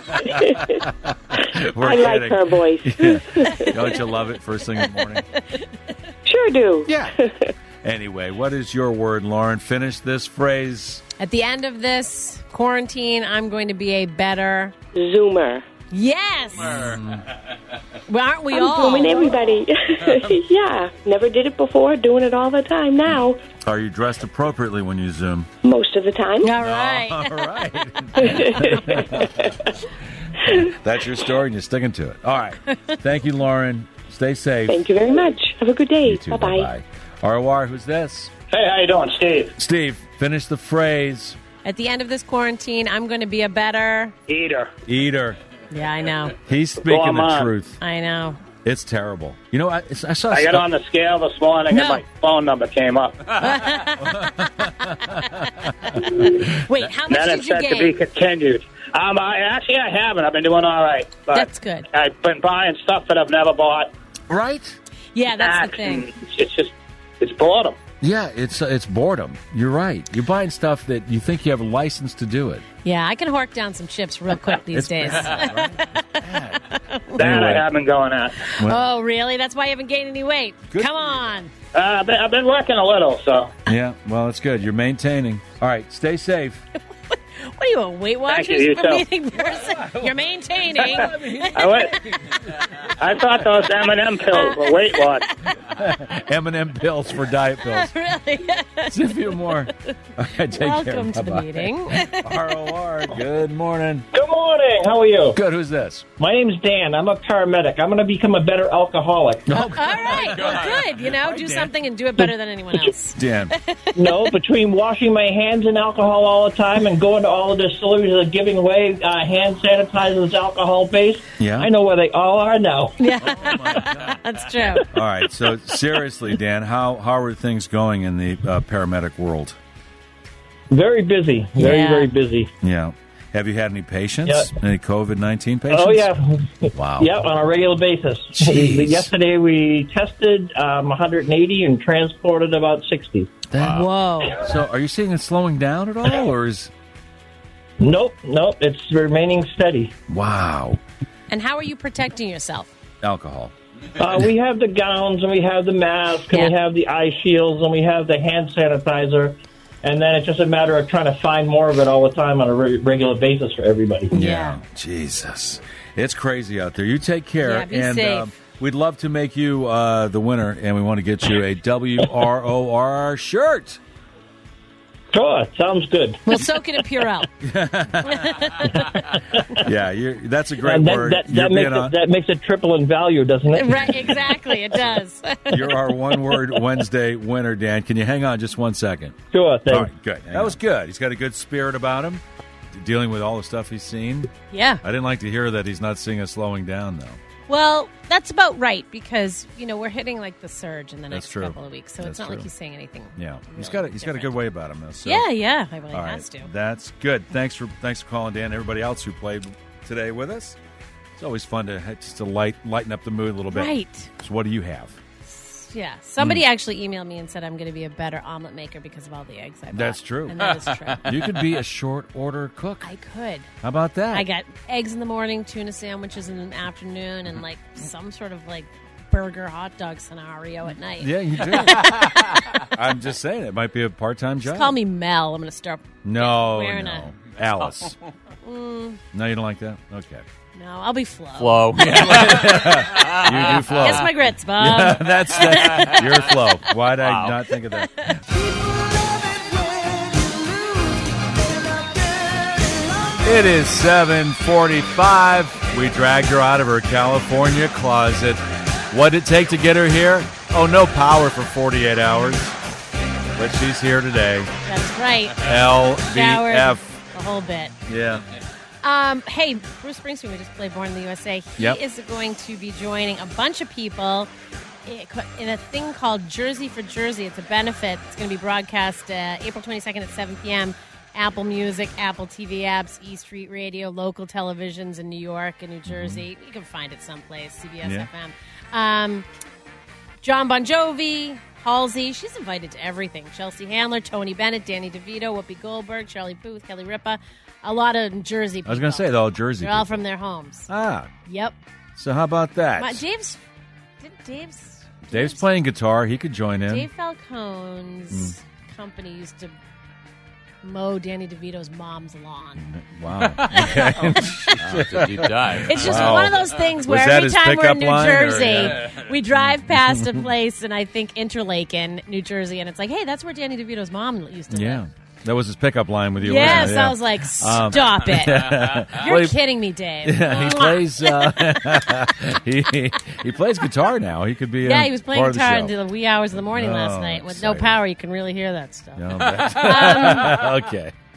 We're I like kidding. her voice. Yeah. Don't you love it first thing in the morning? Sure do. Yeah. Anyway, what is your word, Lauren? Finish this phrase. At the end of this quarantine, I'm going to be a better Zoomer. Yes. Well, aren't we I'm all? zooming everybody. Yeah. Never did it before. Doing it all the time now. Are you dressed appropriately when you Zoom? Most of the time. All right. All right. That's your story, and you're sticking to it. All right. Thank you, Lauren. Stay safe. Thank you very much. Have a good day. You too. Bye-bye. Bye-bye. R O R, who's this? Hey, how you doing, Steve? Steve, finish the phrase. At the end of this quarantine, I'm going to be a better Eater. Eater. Yeah, I know. He's speaking Go the on. truth. I know. It's terrible. You know, I, I saw. I got on the scale this morning No. and my phone number came up. Wait, how much Then did it's you said to gain? be continued. Um, I actually I haven't. I've been doing all right. But That's good. I've been buying stuff that I've never bought. Right? Yeah, that's the Snacks, thing. and It's just it's boredom. Yeah, it's uh, it's boredom. You're right. You're buying stuff that you think you have a license to do it. Yeah, I can hork down some chips real quick these It's days. That Anyway. I have been going at. Oh, really? That's why you haven't gained any weight. Come on. Uh, I've, been, I've been working a little, so. Yeah, well, it's good. You're maintaining. All right, stay safe. What are you, a Weight Watchers you, you for too. meeting person? You're maintaining. I went. I thought those M and M pills were Weight Watch. M and M pills for diet pills. Really? It's a few more. All right, take Welcome care. to the Bye-bye. meeting. R O R, good morning. Good morning. How are you? Good, who's this? My name's Dan. I'm a paramedic. I'm going to become a better alcoholic. All right. Well, good. You know, do something and do it better than anyone else. Dan. No, between washing my hands in alcohol all the time and going to all of the distilleries that are giving away uh, hand sanitizers alcohol based, Yeah. I know where they all are now. Yeah, that's true. All right, so seriously, Dan, how, how are things going in the uh, paramedic world? Very busy. Very, Yeah. very busy. Yeah. Have you had any patients? Yeah. Any COVID nineteen patients? Oh, yeah. Wow. Yeah, on a regular basis. Jeez. Yesterday we tested um, one hundred eighty and transported about sixty. That- Whoa. So are you seeing it slowing down at all, or is... Nope, nope. It's remaining steady. Wow. And how are you protecting yourself? Alcohol. Uh, we have the gowns and we have the mask and we Yeah. have the eye shields and we have the hand sanitizer. And then it's just a matter of trying to find more of it all the time on a re- regular basis for everybody. Yeah. Jesus. It's crazy out there. You take care. Yeah, be and safe. um, we'd love to make you uh, the winner, and we want to get you a W R O R shirt. Sure, sounds good. We'll soak it in Purell. Yeah, you're, that's a great And that, word. that, You're that, makes being it, on- that makes it triple in value, doesn't it? Right, exactly. It does. You're our one-word Wednesday winner, Dan. Can you hang on just one second? Sure, thanks. All right, good. That was good. He's got a good spirit about him, dealing with all the stuff he's seen. Yeah. I didn't like to hear that he's not seeing us slowing down, though. Well, that's about right because, you know, we're hitting like the surge in the That's next true. couple of weeks. So That's it's not true. like he's saying anything. Yeah, he's really got a, he's got a different. good way about him, though. So. Yeah, yeah. I really All has right, to. that's good. Thanks for thanks for calling, Dan. Everybody else who played today with us. It's always fun to just to light lighten up the mood a little bit. Right. So, what do you have? Yeah. Somebody Hmm. actually emailed me and said I'm going to be a better omelet maker because of all the eggs I bought. That's true. And that is true. You could be a short order cook. I could. How about that? I got eggs in the morning, tuna sandwiches in the afternoon, and like some sort of like burger hot dog scenario at night. Yeah, you do. I'm just saying it might be a part time job. Just call me Mel. I'm going to start No, wearing no, Alice. a. Mm, No, you don't like that. Okay. no, I'll be Flo. Flo. You do flow. Kiss my grits, Bob. Yeah, that's that. You're flow. Why'd I not think of that? It is seven forty-five. We dragged her out of her California closet. What did it take to get her here? Oh, no power for forty-eight hours. But she's here today. That's right. L V F. Showered a whole bit. Yeah. Um, hey, Bruce Springsteen, we just played Born in the U S A. He Yep. is going to be joining a bunch of people in a thing called Jersey for Jersey. It's a benefit. It's going to be broadcast uh, April twenty-second at seven p.m. Apple Music, Apple T V apps, E Street Radio, local televisions in New York and New Jersey. Mm-hmm. You can find it someplace, C B S Yeah. F M. Um, John Bon Jovi, Halsey. She's invited to everything. Chelsea Handler, Tony Bennett, Danny DeVito, Whoopi Goldberg, Charlie Puth, Kelly Ripa. A lot of Jersey people. I was going to say, they're all Jersey They're all people. from their homes. Ah. Yep. So how about that? My, Dave's... Did Dave's... Dave's playing guitar. He could join in. Dave Falcone's company used to mow Danny DeVito's mom's lawn. Wow. Okay. Wow, it's a deep dive. It's just Wow. one of those things where Was that every his time we're in pickup New line, or- Jersey, Yeah. we drive past a place, and I think Interlaken, New Jersey, and it's like, hey, that's where Danny DeVito's mom used to Yeah. live. That was his pickup line with you. Yes, wasn't it? Yeah. I was like, Um, stop it. You're well, he- kidding me, Dave. Yeah, he Mwah. plays. Uh, he, he he plays guitar now. He could be. Yeah, uh, he was playing part of the guitar show. until the wee hours of the morning last Oh, night. With no exciting. power, you can really hear that stuff. Yeah, I'll bet. Um, Okay.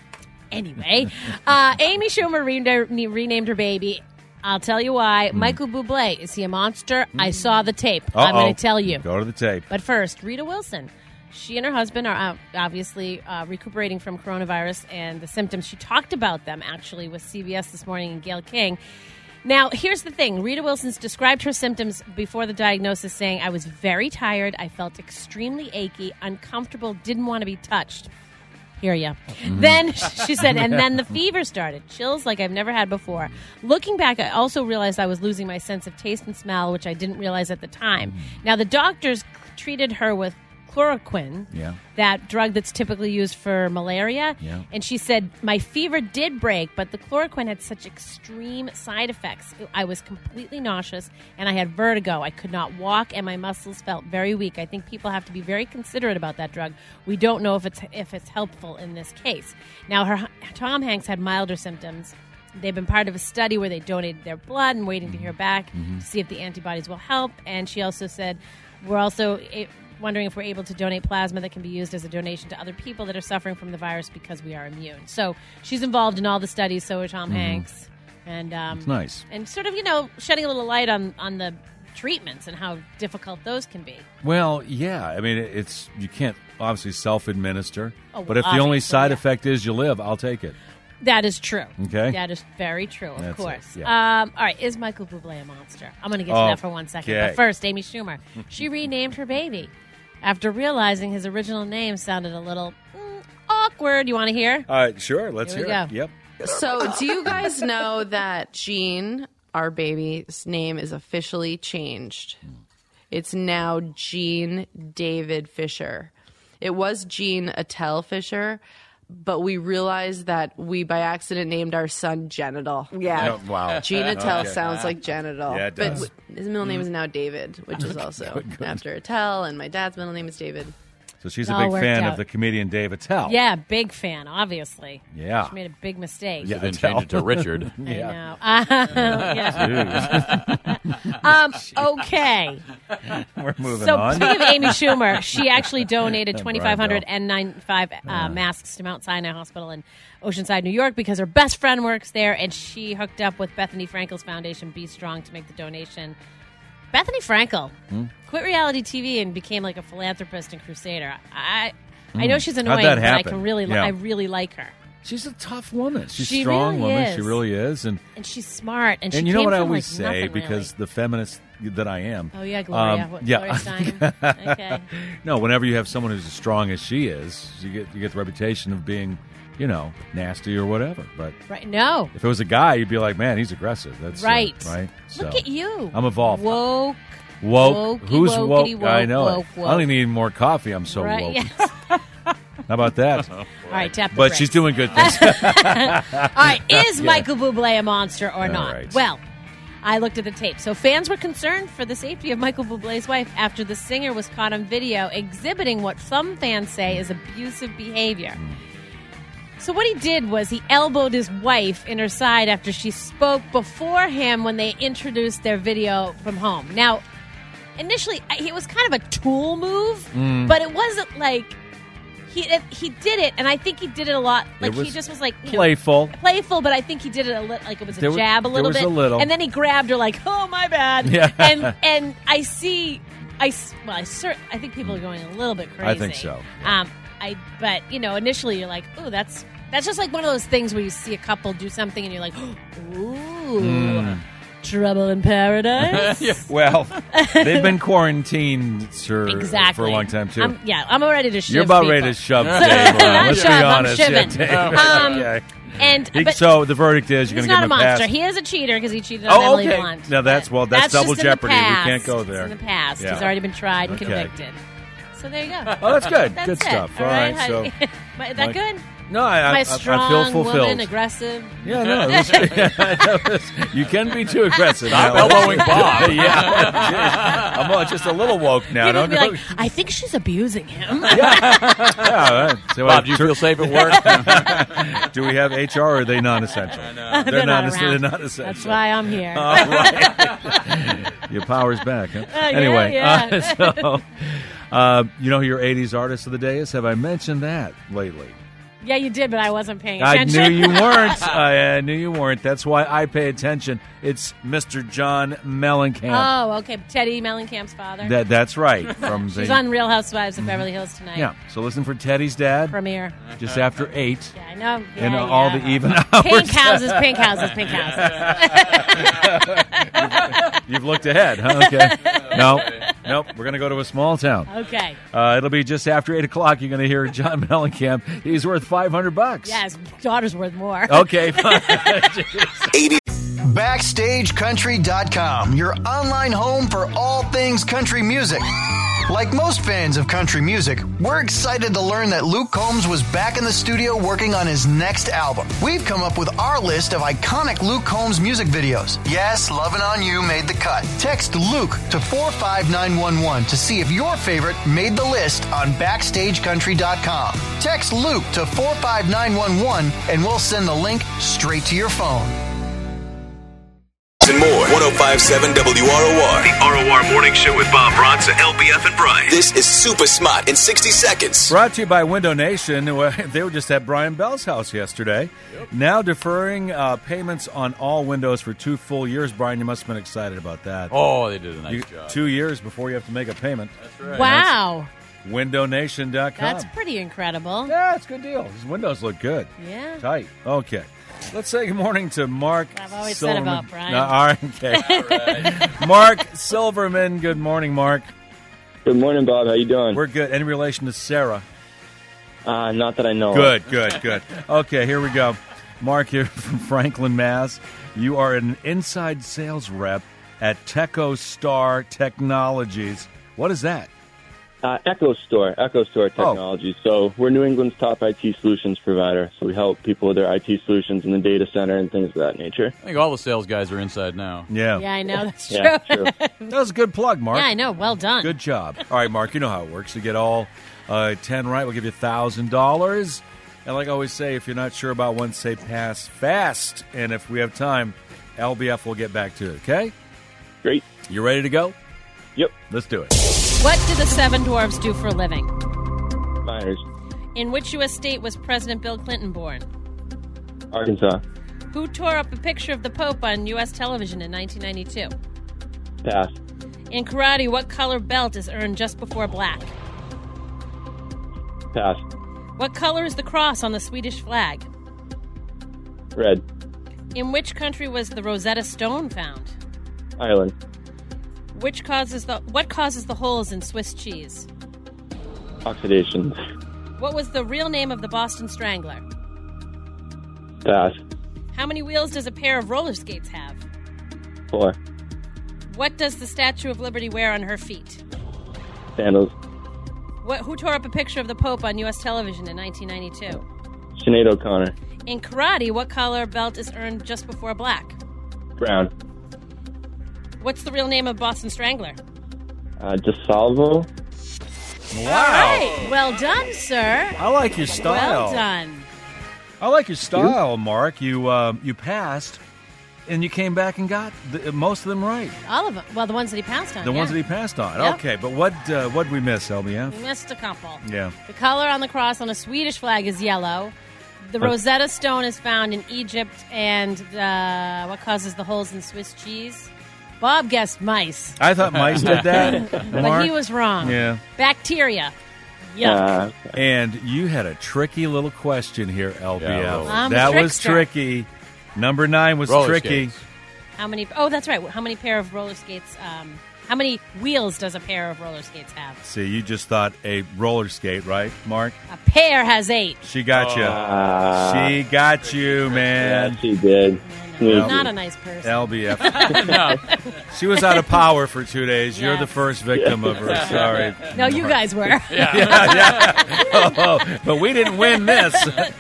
Anyway, uh, Amy Schumer re- renamed her baby. I'll tell you why. Mm. Michael Bublé, is he a monster? Mm. I saw the tape. Uh-oh. I'm going to tell you. Go to the tape. But first, Rita Wilson. She and her husband are obviously uh, recuperating from coronavirus and the symptoms. She talked about them, actually, with C B S This Morning and Gayle King. Now, here's the thing. Rita Wilson's described her symptoms before the diagnosis, saying, I was very tired. I felt extremely achy, uncomfortable, didn't want to be touched. Hear ya. Mm-hmm. Then, she said, and then the fever started. Chills like I've never had before. Looking back, I also realized I was losing my sense of taste and smell, which I didn't realize at the time. Mm-hmm. Now, the doctors treated her with chloroquine, yeah. that drug that's typically used for malaria. Yeah. And she said, my fever did break, but the chloroquine had such extreme side effects. I was completely nauseous, and I had vertigo. I could not walk, and my muscles felt very weak. I think people have to be very considerate about that drug. We don't know if it's if it's helpful in this case. Now, her Tom Hanks had milder symptoms. They've been part of a study where they donated their blood and waiting to hear back mm-hmm. to see if the antibodies will help. And she also said, we're also... It, wondering if we're able to donate plasma that can be used as a donation to other people that are suffering from the virus because we are immune. So she's involved in all the studies, so are Tom mm-hmm. Hanks. And um, That's nice. And sort of, you know, shedding a little light on, on the treatments and how difficult those can be. Well, yeah. I mean, it's you can't obviously self-administer. Oh, but if the only side yeah. effect is you live, I'll take it. That is true. Okay. That is very true, of That's course. it, yeah. Um, all right, is Michael Bublé a monster? I'm going to get to oh, that for one second. okay. But first, Amy Schumer. She renamed her baby after realizing his original name sounded a little mm, awkward. You want to hear? All right, sure. Let's Here hear we it. Yep. So, do you guys know that Gene, our baby's name, is officially changed? It's now Gene David Fisher. It was Gene Attell Fisher, but we realized that we by accident named our son Genital. Yeah. Oh, wow. Gene Attell Okay. sounds like genital. Yeah, it but does. w- his middle name is now David, which is also Good, good. after Attell, and my dad's middle name is David. So she's It a all big worked fan out. of the comedian Dave Attell. Yeah, big fan, obviously. Yeah. She made a big mistake. Yeah, Then change it to Richard. I yeah. know. Uh, yeah. um, okay. We're moving So on. speaking of Amy Schumer, she actually donated Brian twenty-five hundred Bell. N ninety-five uh, masks to Mount Sinai Hospital in Oceanside, New York, because her best friend works there, and she hooked up with Bethany Frankel's foundation, Be Strong, to make the donation. Bethany Frankel Hmm? quit reality T V and became like a philanthropist and crusader. I I know Hmm. she's How'd annoying, that but I happen? can really li- Yeah. I really like her. She's a tough woman. She's a She strong really woman. is. She really is. And And she's smart, and, and she you know came what I from, always like, say, nothing, because really. the feminist that I am. Oh, yeah, Gloria. um, What, yeah. Gloria Steinem? Okay. No, whenever you have someone who's as strong as she is, you get you get the reputation of being, you know, nasty or whatever. But Right? No. if it was a guy, you'd be like, man, he's aggressive. That's uh, Right. right. Look So, at you. I'm evolved. Woke. Woke. Wokey, Who's woke? wokey, I know woke, it. woke, I only woke. need more coffee. I'm so Right, woke. yeah. How about that? All right, tap the But brakes. she's doing good things. All right, is Yeah. Michael Bublé a monster or All not? right. Well, I looked at the tape. So fans were concerned for the safety of Michael Bublé's wife after the singer was caught on video exhibiting what some fans say is abusive behavior. So what he did was he elbowed his wife in her side after she spoke before him when they introduced their video from home. Now, initially, I- it was kind of a tool move, Mm. but it wasn't like he it, he did it, and I think he did it a lot. Like he was just was like you know, playful. playful, but I think he did it a little like it was a There was- jab a there little was bit, a little. and then he grabbed her like, "Oh my bad," Yeah. and and I see, I s- well, I cert, I think people are going a little bit crazy. I think so. Um, I but you know initially you're like, "Ooh, that's that's just like one of those things where you see a couple do something and you're like, ooh." Mm. Trouble in paradise. Well, they've been quarantined sir, Exactly. for a long time, too. I'm, yeah, I'm ready to shove You're about people. ready to shove Dave Not around. Let's shove, be I'm honest. Yeah, shiving. Dave. Um, Okay. And He- but so the verdict is you're he's going to not give a him a monster. pass. He is a cheater because he cheated on Oh, Emily okay. Blunt. Now that's well, that's, That's double just in the jeopardy. We past. can't go there. It's in the past. Yeah. He's already been tried and Okay. convicted. So there you go. Oh, that's good. That's Good it. stuff. All All right. right, so- Is that Like- good? No, I, I, Am I I, a strong I feel fulfilled. woman, aggressive? Yeah, no, it was, it was- you can be too aggressive. Stop now. elbowing Bob. yeah, I'm uh, just a little woke now. People Don't be go. like, I think she's abusing him. yeah, right. So Bob, I- do you feel safe at work? Do we have H R or are they non-essential? They're, They're not non- around. they're not essential. That's why I'm here. All right. Your power's back. Huh? yeah, anyway, yeah. Uh, so uh, you know who your eighties artist of the day is? Have I mentioned that lately? Yeah, you did, but I wasn't paying I attention. knew you weren't. I uh, knew you weren't. That's why I pay attention. It's Mister John Mellencamp. Oh, okay. Teddy Mellencamp's father. That that's right. From the, She's on Real Housewives of Beverly Hills tonight. Yeah. So listen for Teddy's dad. Premiere. Just after eight. Yeah, I know. Yeah, and yeah. all the even hours. Pink houses, pink houses, pink houses. You've looked ahead, huh? Okay. No, nope. We're going to go to a small town. Okay. Uh, it'll be just after eight o'clock. You're going to hear John Mellencamp. He's worth five hundred bucks. Yeah, his daughter's worth more. Okay. Backstage Country dot com, your online home for all things country music. Like most fans of country music, we're excited to learn that Luke Combs was back in the studio working on his next album. We've come up with our list of iconic Luke Combs music videos. Yes, Lovin' On You made the cut. Text Luke to four five nine one one to see if your favorite made the list on Backstage Country dot com. Text Luke to four five nine one one and we'll send the link straight to your phone. And more. one oh five point seven W R O R. The R O R Morning Show with Bob Bronson, L B F, and Brian. This is Super Smart in sixty seconds. Brought to you by Window Nation. They were just at Brian Bell's house yesterday. Yep. Now deferring uh, payments on all windows for two full years. Brian, you must have been excited about that. Oh, they did a nice you, job. Two years before you have to make a payment. That's right. Wow. Window Nation dot com. That's pretty incredible. Yeah, it's a good deal. These windows look good. Yeah. Tight. Okay. Let's say good morning to Mark I've always Silverman. said about Brian. No, all right, okay. All right. Mark Silverman. Good morning, Mark. Good morning, Bob. How you doing? We're good. Any relation to Sarah? Uh, not that I know Good, of. good, good. Okay, here we go. Mark here from Franklin, Mass. You are an inside sales rep at TechoStar Technologies. What is that? Uh, Echo Store, Echo Store Technologies. Oh. So we're New England's top I T solutions provider. So we help people with their I T solutions in the data center and things of that nature. I think all the sales guys are inside now. Yeah. Yeah, I know. That's true. Yeah, true. That was a good plug, Mark. Yeah, I know. Well done. Good job. All right, Mark, you know how it works. You get all uh, ten right, we'll give you one thousand dollars. And like I always say, if you're not sure about one, say pass fast. And if we have time, L B F will get back to it, okay? Great. You ready to go? Yep. Let's do it. What do the Seven Dwarfs do for a living? Miners. In which U S state was President Bill Clinton born? Arkansas. Who tore up a picture of the Pope on U S television in nineteen ninety-two? Pass. In karate, what color belt is earned just before black? Pass. What color is the cross on the Swedish flag? Red. In which country was the Rosetta Stone found? Ireland. Which causes the what causes the holes in Swiss cheese? Oxidation. What was the real name of the Boston Strangler? Pass. How many wheels does a pair of roller skates have? Four. What does the Statue of Liberty wear on her feet? Sandals. What, who tore up a picture of the Pope on U S television in nineteen ninety-two? Sinead O'Connor. In karate, what color belt is earned just before black? Brown. What's the real name of Boston Strangler? Uh, DeSalvo. Wow. All right. Well done, sir. I like your style. Well done. I like your style, Mark. You uh, you passed, and you came back and got the, most of them right. All of them. Well, the ones that he passed on. The yeah. ones that he passed on. Yep. Okay, but what uh, what did we miss, L B F? We missed a couple. Yeah. The color on the cross on a Swedish flag is yellow. The Okay. Rosetta Stone is found in Egypt, and uh, what causes the holes in Swiss cheese? Bob guessed mice. I thought mice did that, But Mark. he was wrong. Yeah. Bacteria. Yuck. Uh, And you had a tricky little question here, L B F. Yeah, well, I'm a that was trickster. tricky. Number nine was Roller tricky. skates. How many? Oh, that's right. How many pair of roller skates? Um, how many wheels does a pair of roller skates have? See, you just thought a roller skate, right, Mark? A pair has eight. She got you. Uh, she got you, man. yeah, she did. No. Not a nice person. L B F. No. She was out of power for two days. You're Yes. the first victim of her. Sorry. No, you guys were. Yeah. Yeah, yeah. Oh, but we didn't win this.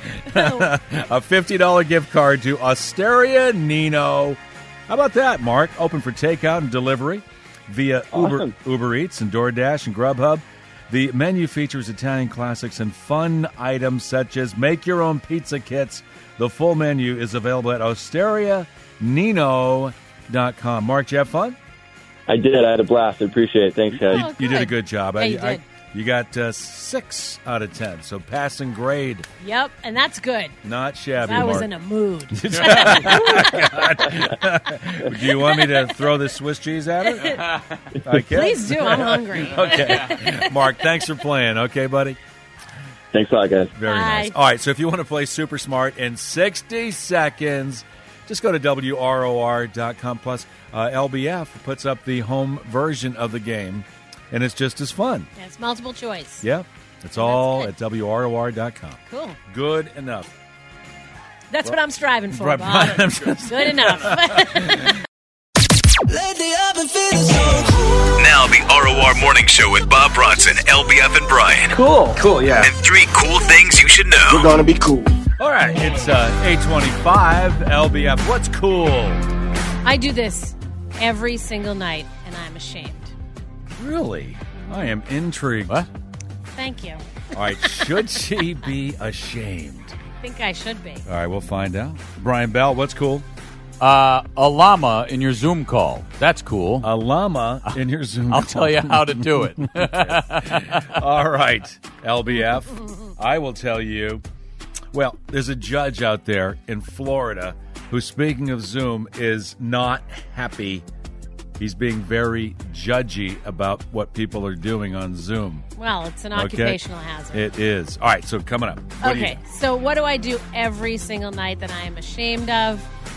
A fifty dollars gift card to Osteria Nino. How about that, Mark? Open for takeout and delivery via Uber, Awesome. Uber Eats and DoorDash and Grubhub. The menu features Italian classics and fun items such as make your own pizza kits. The full menu is available at osteria nino dot com. Mark, did you have fun? I did. I had a blast. I appreciate it. Thanks, guys. Oh, You did a good. good job. Yeah, I, you I, did. You got uh, six out of ten, so passing grade. Yep, and that's good. Not shabby, I was Mark. in a mood. Do you want me to throw the Swiss cheese at it? I can. Please do. I'm hungry. Okay. Mark, thanks for playing. Okay, buddy? Thanks a lot, guys. Very Bye. nice. All right, so if you want to play Super Smart in sixty seconds, just go to W R O R dot com. Plus, uh, L B F puts up the home version of the game, and it's just as fun. Yeah, it's multiple choice. Yep. It's all at W R O R dot com. Cool. Good enough. That's what I'm striving for, Right, Bob. I'm just- Good enough. Now the R O R Morning Show with Bob Bronson, L B F, and Brian. Cool. Cool, yeah. And three cool things you should know. We're going to be cool. All right, it's uh, eight twenty-five, L B F. What's cool? I do this every single night, and I'm ashamed. Really? I am intrigued. What? Thank you. All right, should she be ashamed? I think I should be. All right, we'll find out. Brian Bell, what's cool? Uh, a llama in your Zoom call. That's cool. A llama in your Zoom I'll call. tell you how to do it. All right, L B F, I will tell you. Well, there's a judge out there in Florida who, speaking of Zoom, is not happy. He's being very judgy about what people are doing on Zoom. Well, it's an Okay? occupational hazard. It is. All right, so coming up. What do you- Okay, so what do I do every single night that I am ashamed of?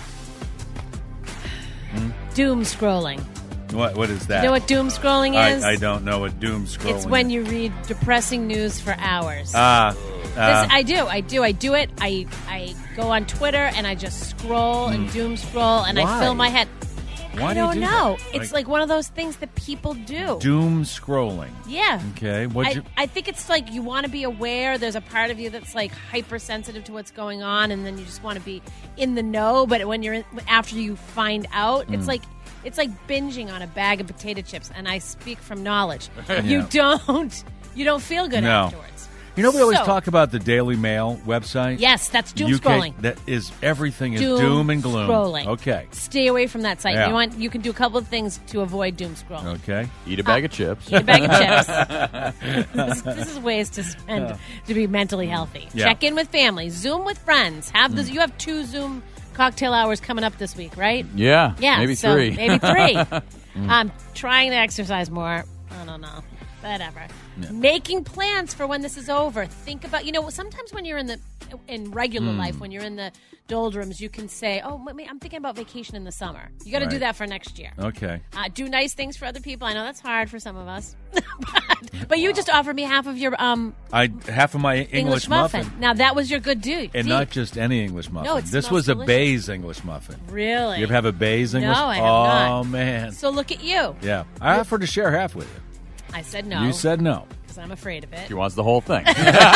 Hmm? Doom scrolling. What, what is that? You know what doom scrolling I, is? I don't know what doom scrolling It's when is. you read depressing news for hours. Ah. This- uh, I do. I do. I do it. I I go on Twitter and I just scroll and doom scroll and I Why? fill my head. Why I do you don't do know. that? It's like, one of those things that people do. doom scrolling. Yeah. Okay. What I, you? I think it's like you want to be aware. There's a part of you that's like hypersensitive to what's going on, and then you just want to be in the know. But when you're in, after you find out, it's Mm. like it's like binging on a bag of potato chips. And I speak from knowledge. Yeah. You don't you don't feel good No. afterwards. You know, we always So- talk about the Daily Mail website. Yes, that's doom U K, scrolling. That is everything is Doom doom, and gloom. scrolling. Okay. Stay away from that site. Yeah. You want you can do a couple of things to avoid doom scrolling. Okay. Eat a bag of chips. Eat a bag of chips. this, this is ways to spend to be mentally healthy. Yeah. Check in with family. Zoom with friends. Have this. You have two Zoom cocktail hours coming up this week, right? Yeah, Yeah. maybe so three. Maybe three. Mm. I'm trying to exercise more. I don't know. Whatever. Making plans for when this is over. Think about, you know, sometimes when you're in the in regular Hmm. life, when you're in the doldrums, you can say, "Oh, wait, I'm thinking about vacation in the summer." You got to do Right. that for next year. Okay. Uh, do nice things for other people. I know that's hard for some of us, but, but you just offered me half of your um, I half of my English, English, muffin. Now that was your good dude. and not just any English muffin. No, it this smells was a delicious. Bayes English muffin. Really? You ever have a Bayes English? No, I have oh, not. man. So look at you. Yeah, I offered to share half with you. I said no. You said no. because I'm afraid of it. She wants the whole thing.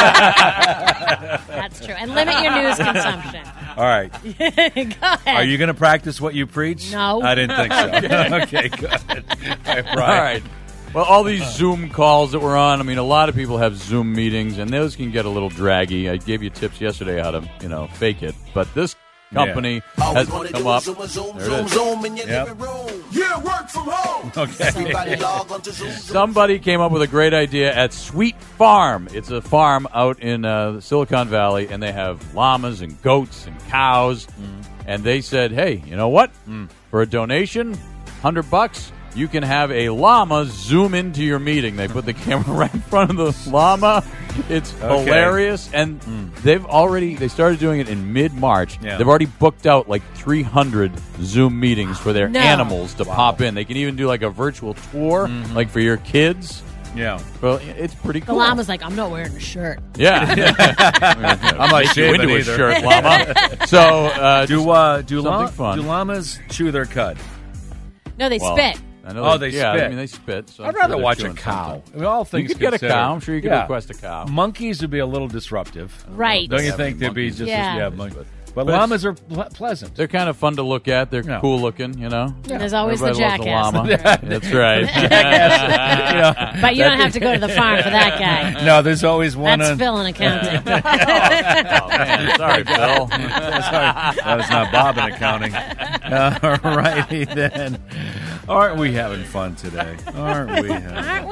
That's true. And limit your news consumption. All right. Go ahead. Are you going to practice what you preach? No. I didn't think so. Okay. Okay, good. All right, Brian. All right. Well, all these Zoom calls that we're on, I mean, a lot of people have Zoom meetings, and those can get a little draggy. I gave you tips yesterday how to, you know, fake it. But this company Yeah. has All we come gonna up. do is zoom, There zoom, it is. zoom in your Yep. living room. Yeah, work from home. Okay. Everybody log on to Zoom. Somebody came up with a great idea at Sweet Farm. It's a farm out in uh, Silicon Valley, and they have llamas and goats and cows. And they said, hey, you know what? For a donation, one hundred bucks, you can have a llama zoom into your meeting. They put the camera right in front of the llama. It's Okay. hilarious. And they've already, they started doing it in mid-March. Yeah. They've already booked out like three hundred Zoom meetings for their No. animals to Wow. pop in. They can even do like a virtual tour, like for your kids. Yeah. Well, it's pretty The cool. llama's like, I'm not wearing a shirt. Yeah. I'm not Make you shaving into a either. shirt, llama. So, uh, do just uh, do, something llama, fun. do llamas chew their cud? No, they Well, spit. I know Oh, they yeah, spit. I mean, they spit. So I'm I'd sure rather they're watch a chewing cow. something. I mean, all things You could get a considered. cow. I'm sure you could Yeah. request a cow. Monkeys would be a little disruptive. Right. Don't you Yeah, think they'd be monkeys just Yeah. as, yeah, mon- but, But llamas are ple- pleasant. They're kind of fun to look at. They're Yeah. cool looking, you know. And there's always the Everybody loves a jackass. llama. That's right. But you don't have to go to the farm for that guy. No, there's always one. That's on, Phil in accounting. Oh, man. Sorry, Phil. Sorry, that was not Bob in accounting. All righty then. Aren't we having fun today? Aren't we? Having Aren't we?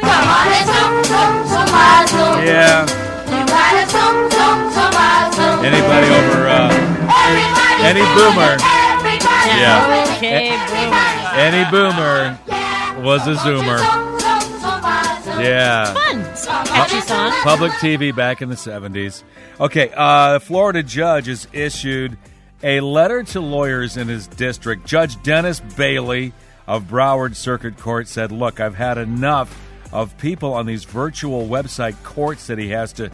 Yeah. Anybody over? Uh, any boomer? Yeah. Okay, boomer. Any boomer was a zoomer. Yeah. Fun. Catchy song. Public T V back in the seventies. Okay, uh, Florida judge has issued a letter to lawyers in his district. Judge Dennis Bailey of Broward Circuit Court said, look, I've had enough of people on these virtual website courts that he has to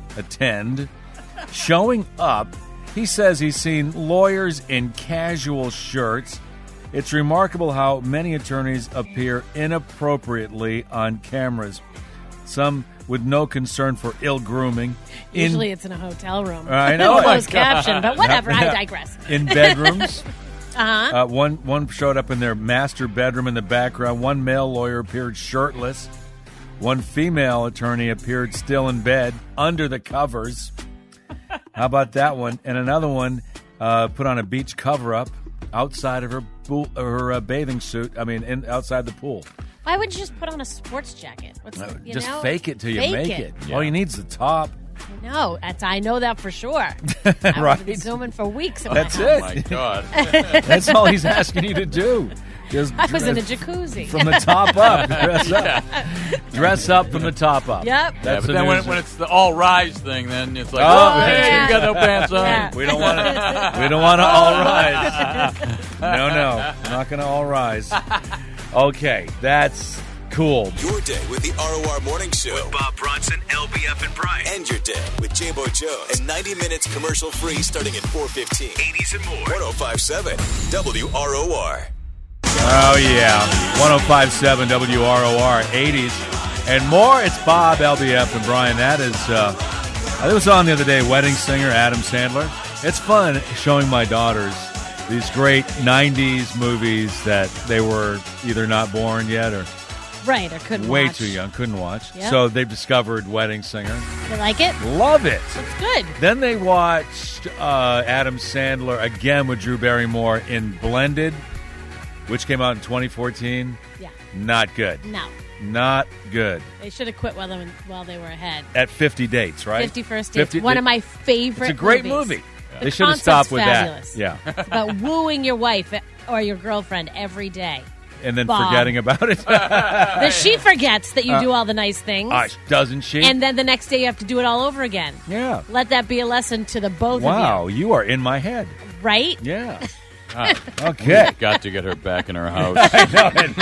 attend showing up. He says he's seen lawyers in casual shirts. It's remarkable how many attorneys appear inappropriately on cameras, some with no concern for ill grooming. In, Usually it's in a hotel room. I know. Closed caption, but whatever, I digress. In bedrooms. Uh-huh. Uh, one one showed up in their master bedroom in the background. One male lawyer appeared shirtless. One female attorney appeared still in bed under the covers. How about that one? And another one uh, put on a beach cover-up outside of her pool, her uh, bathing suit. I mean, in, outside the pool. Why would you just put on a sports jacket? What's the, you just know? fake it till you Fake make it. it. Yeah. All you need is the top. No, that's I know that for sure. Right. I've been zooming for weeks. In That's my it. house. Oh, my God. That's all he's asking you to do. Just I was in a dress jacuzzi. from the top up. Dress up. Dress up from the top up. Yep. Yeah, That's but the then when, news. when it's the all rise thing, then it's like, Oh, oh, hey, yeah. you got no pants on. Yeah. We don't want to. We don't want to all rise. No, no, we're not going to all rise. Okay, that's cool. Your day with the R O R Morning Show with Bob Bronson, L B F, and Brian. End your day with J-Bo Jones. And ninety minutes commercial free starting at four fifteen. eighties and more. ten fifty-seven W R O R. Oh yeah, ten fifty-seven W R O R, eighties and more. It's Bob, L B F, and Brian. That is, uh, I was on the other day. Wedding singer Adam Sandler. It's fun showing my daughters these great nineties movies that they were either not born yet or Right, or couldn't way watch. too young, couldn't watch. Yep. So they've discovered Wedding Singer. You like it? Love it. It's good. Then they watched uh, Adam Sandler again with Drew Barrymore in Blended, which came out in twenty fourteen. Yeah. Not good. No. Not good. They should have quit while they, were, while they were ahead. At fifty Dates, right? fifty First Dates. fifty One of my favorite It's a great movies. movie. The They should have concept's stopped with fabulous. that. Yeah. It's about wooing your wife or your girlfriend every day. And then Bob. forgetting about it. Then she forgets that you Uh, do all the nice things. Uh, doesn't she? And then the next day you have to do it all over again. Yeah. Let that be a lesson to the both Wow, of you are in my head. you. Right? Yeah. Ah, Okay. we've got to get her back in her house. I know it.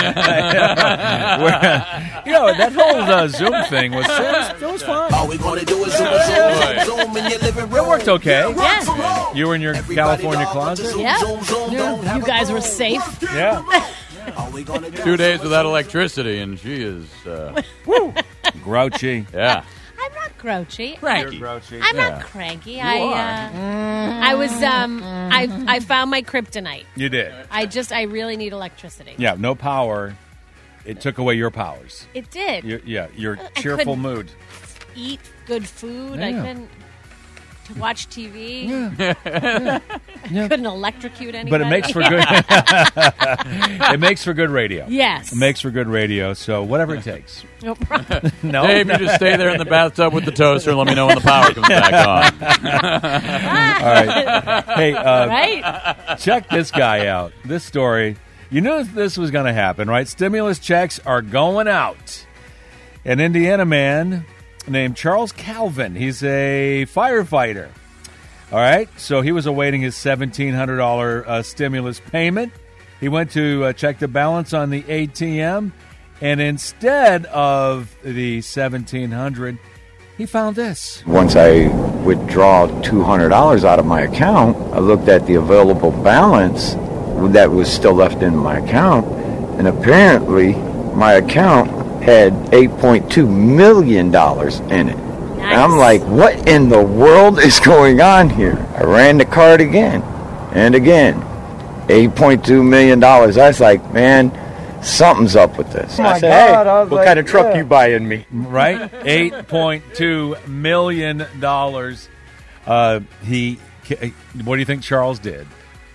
We're- you know, that whole uh, Zoom thing was, it was, it was fun. All we gonna do is zoom, Yeah. zoom, zoom in your living room. It worked okay. Yeah. You were in your California closet? Yeah. Yeah. You guys were safe. Yeah. Two days without electricity, and she is uh, Grouchy. Yeah. I'm not grouchy. Cranky. You're grouchy. I'm Yeah. not cranky. You I are. uh, I was um I I found my kryptonite. You did. I just I really need electricity. Yeah, no power. It took away your powers. It did. Your, yeah, your I cheerful couldn't mood. Eat good food. I Yeah. couldn't watch T V. Yeah. I couldn't electrocute anybody. But it makes for good. It makes for good radio. Yes. It makes for good radio. So whatever it takes. No problem. No, Dave, no. you just stay there in the bathtub with the toaster. Let me know when the power comes back on. All right. Hey, uh, Right? check this guy out. This story. You knew this was going to happen, right? Stimulus checks are going out. An Indiana man named Charles Calvin. He's a firefighter. All right. So he was awaiting his seventeen hundred dollars uh, stimulus payment. He went to uh, check the balance on the A T M, and instead of the seventeen hundred dollars, he found this. Once I withdraw two hundred dollars out of my account, I looked at the available balance that was still left in my account, and apparently my account had eight point two million dollars in it. Nice. And I'm like, what in the world is going on here? I ran the card again and again. eight point two million dollars. I was like, man, something's up with this. Oh I my said, God, hey, I was what like, kind of truck yeah. you buying me? Right? eight point two million dollars. Uh, he, what do you think Charles did?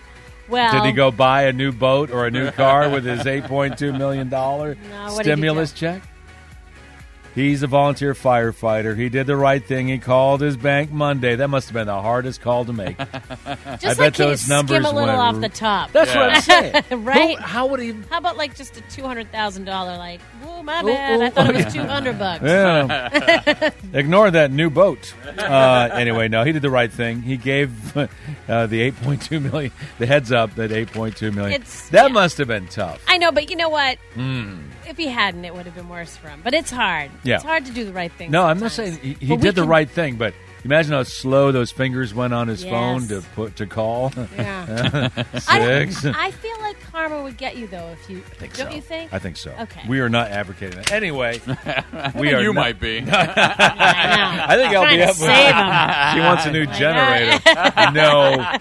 Well, did he go buy a new boat or a new car with his eight point two million dollars No, what did he stimulus do? check? He's a volunteer firefighter. He did the right thing. He called his bank Monday. That must have been the hardest call to make. Just I like bet can those you numbers skim a little went- off the top. That's what I'm saying. Right? Who- how would he? How about like just a two hundred thousand dollar? Like, oh my Ooh, bad, ooh, I thought it oh, was yeah. two hundred bucks. Yeah. Ignore that new boat. Uh, anyway, no, he did the right thing. He gave uh, the eight point two million the heads up that eight point two million. It's- that must have been tough. I know, but you know what? Mm. If he hadn't, it would have been worse for him. But it's hard. Yeah. It's hard to do the right thing. No, I'm not sometimes. saying he, he But we did the can- right thing, but imagine how slow those fingers went on his Yes. phone to put to call. Yeah. Six. I, I feel like karma would get you though if you I think don't so. you think? I think so. Okay. We are not advocating that. Anyway, we think are you not- might be. I think I'm I'll trying be to up. save him. She wants a new Like, generator. No.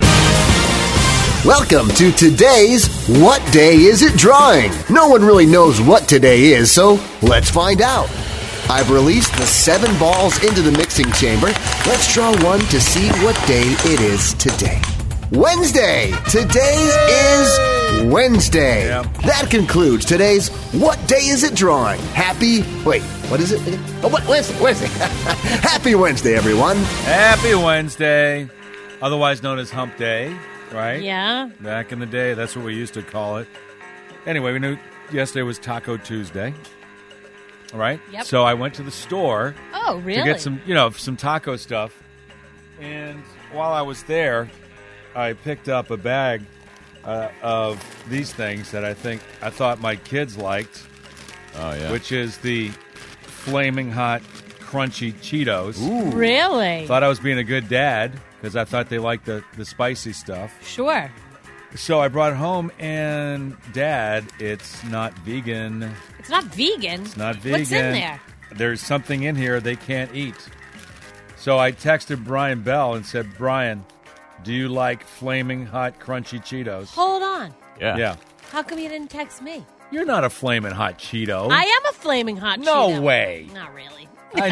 Welcome to today's What Day Is It drawing. No one really knows what today is, so let's find out. I've released the seven balls into the mixing chamber. Let's draw one to see what day it is today. Wednesday. Today is Wednesday. That concludes today's What Day Is It drawing. Happy, wait, what is it? Oh, what, Wednesday, Wednesday. Happy Wednesday, everyone. Happy Wednesday, otherwise known as Hump Day, right? Yeah. Back in the day, that's what we used to call it. Anyway, we knew yesterday was Taco Tuesday, right? Yep. So I went to the store Oh, really? to get some, you know, some taco stuff. And while I was there, I picked up a bag uh, of these things that I think I thought my kids liked. Oh yeah. Which is the Flaming Hot Crunchy Cheetos. Really? Thought I was being a good dad because I thought they liked the, the spicy stuff. Sure. So I brought it home, and Dad, it's not vegan. It's not vegan. It's not vegan. What's in there? There's something in here they can't eat. So I texted Brian Bell and said, Brian, do you like Flaming Hot Crunchy Cheetos? Hold on. Yeah. Yeah. How come you didn't text me? You're not a Flaming Hot Cheeto. I am a flaming hot No Cheeto. way. Not really.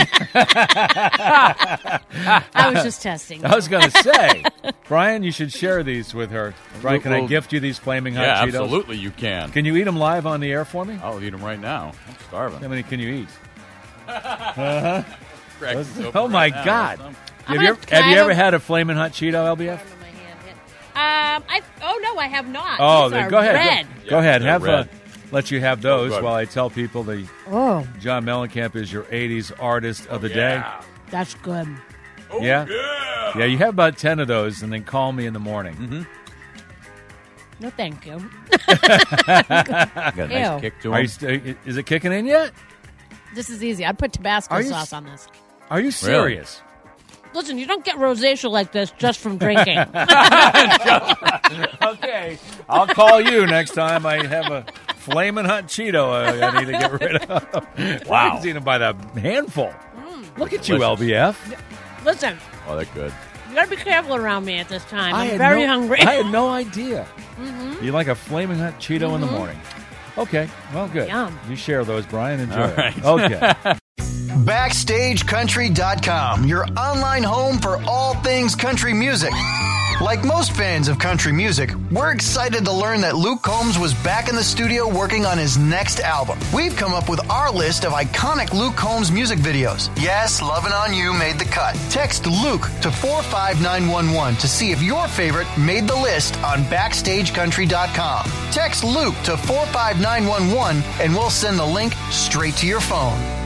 I was just testing. I was going to say, Brian, you should share these with her. Brian, can I We'll- gift you these Flaming Hot Yeah, Cheetos? absolutely you can. Can you eat them live on the air for me? I'll eat them right now. I'm starving. How many can you eat? Uh-huh. Crack this open Oh, my right now. God. Some- I'm Have you, gonna- ever, can have I you have ever a- had a Flaming Hot Cheeto, L B F? Um, I oh no, I have not. Oh, These then are go ahead. Red. Go, go ahead. they're Have red. uh, let you have those good. while I tell people the Oh, John Mellencamp is your eighties artist of the Yeah. that's good. day. Yeah? Yeah. Yeah, you have about ten of those, and then call me in the morning. Mm-hmm. No, thank you. Got a Ew. nice kick to Are you them. st- is it kicking in yet? This is easy. I'd put Tabasco Are you sauce s- on this. Are you serious? Listen, you don't get rosacea like this just from drinking. Okay, I'll call you next time I have a Flamin' Hot Cheeto I, I need to get rid of. Wow. He's eating by the handful. Look at you, Delicious. L B F. Listen, Oh, they're good. you gotta be careful around me at this time. I I'm had very no- hungry. I had no idea. Mhm. You like a Flaming Hot Cheeto in the morning. Okay, well, good. Yum. You share those, Brian. Enjoy All it. right. Okay. Backstage Country dot com, your online home for all things country music. Like most fans of country music, we're excited to learn that Luke Combs was back in the studio working on his next album. We've come up with our list of iconic Luke Combs music videos. Yes, Lovin' On You made the cut. Text Luke to four five nine one one to see if your favorite made the list on Backstage Country dot com. Text Luke to four five nine one one and we'll send the link straight to your phone.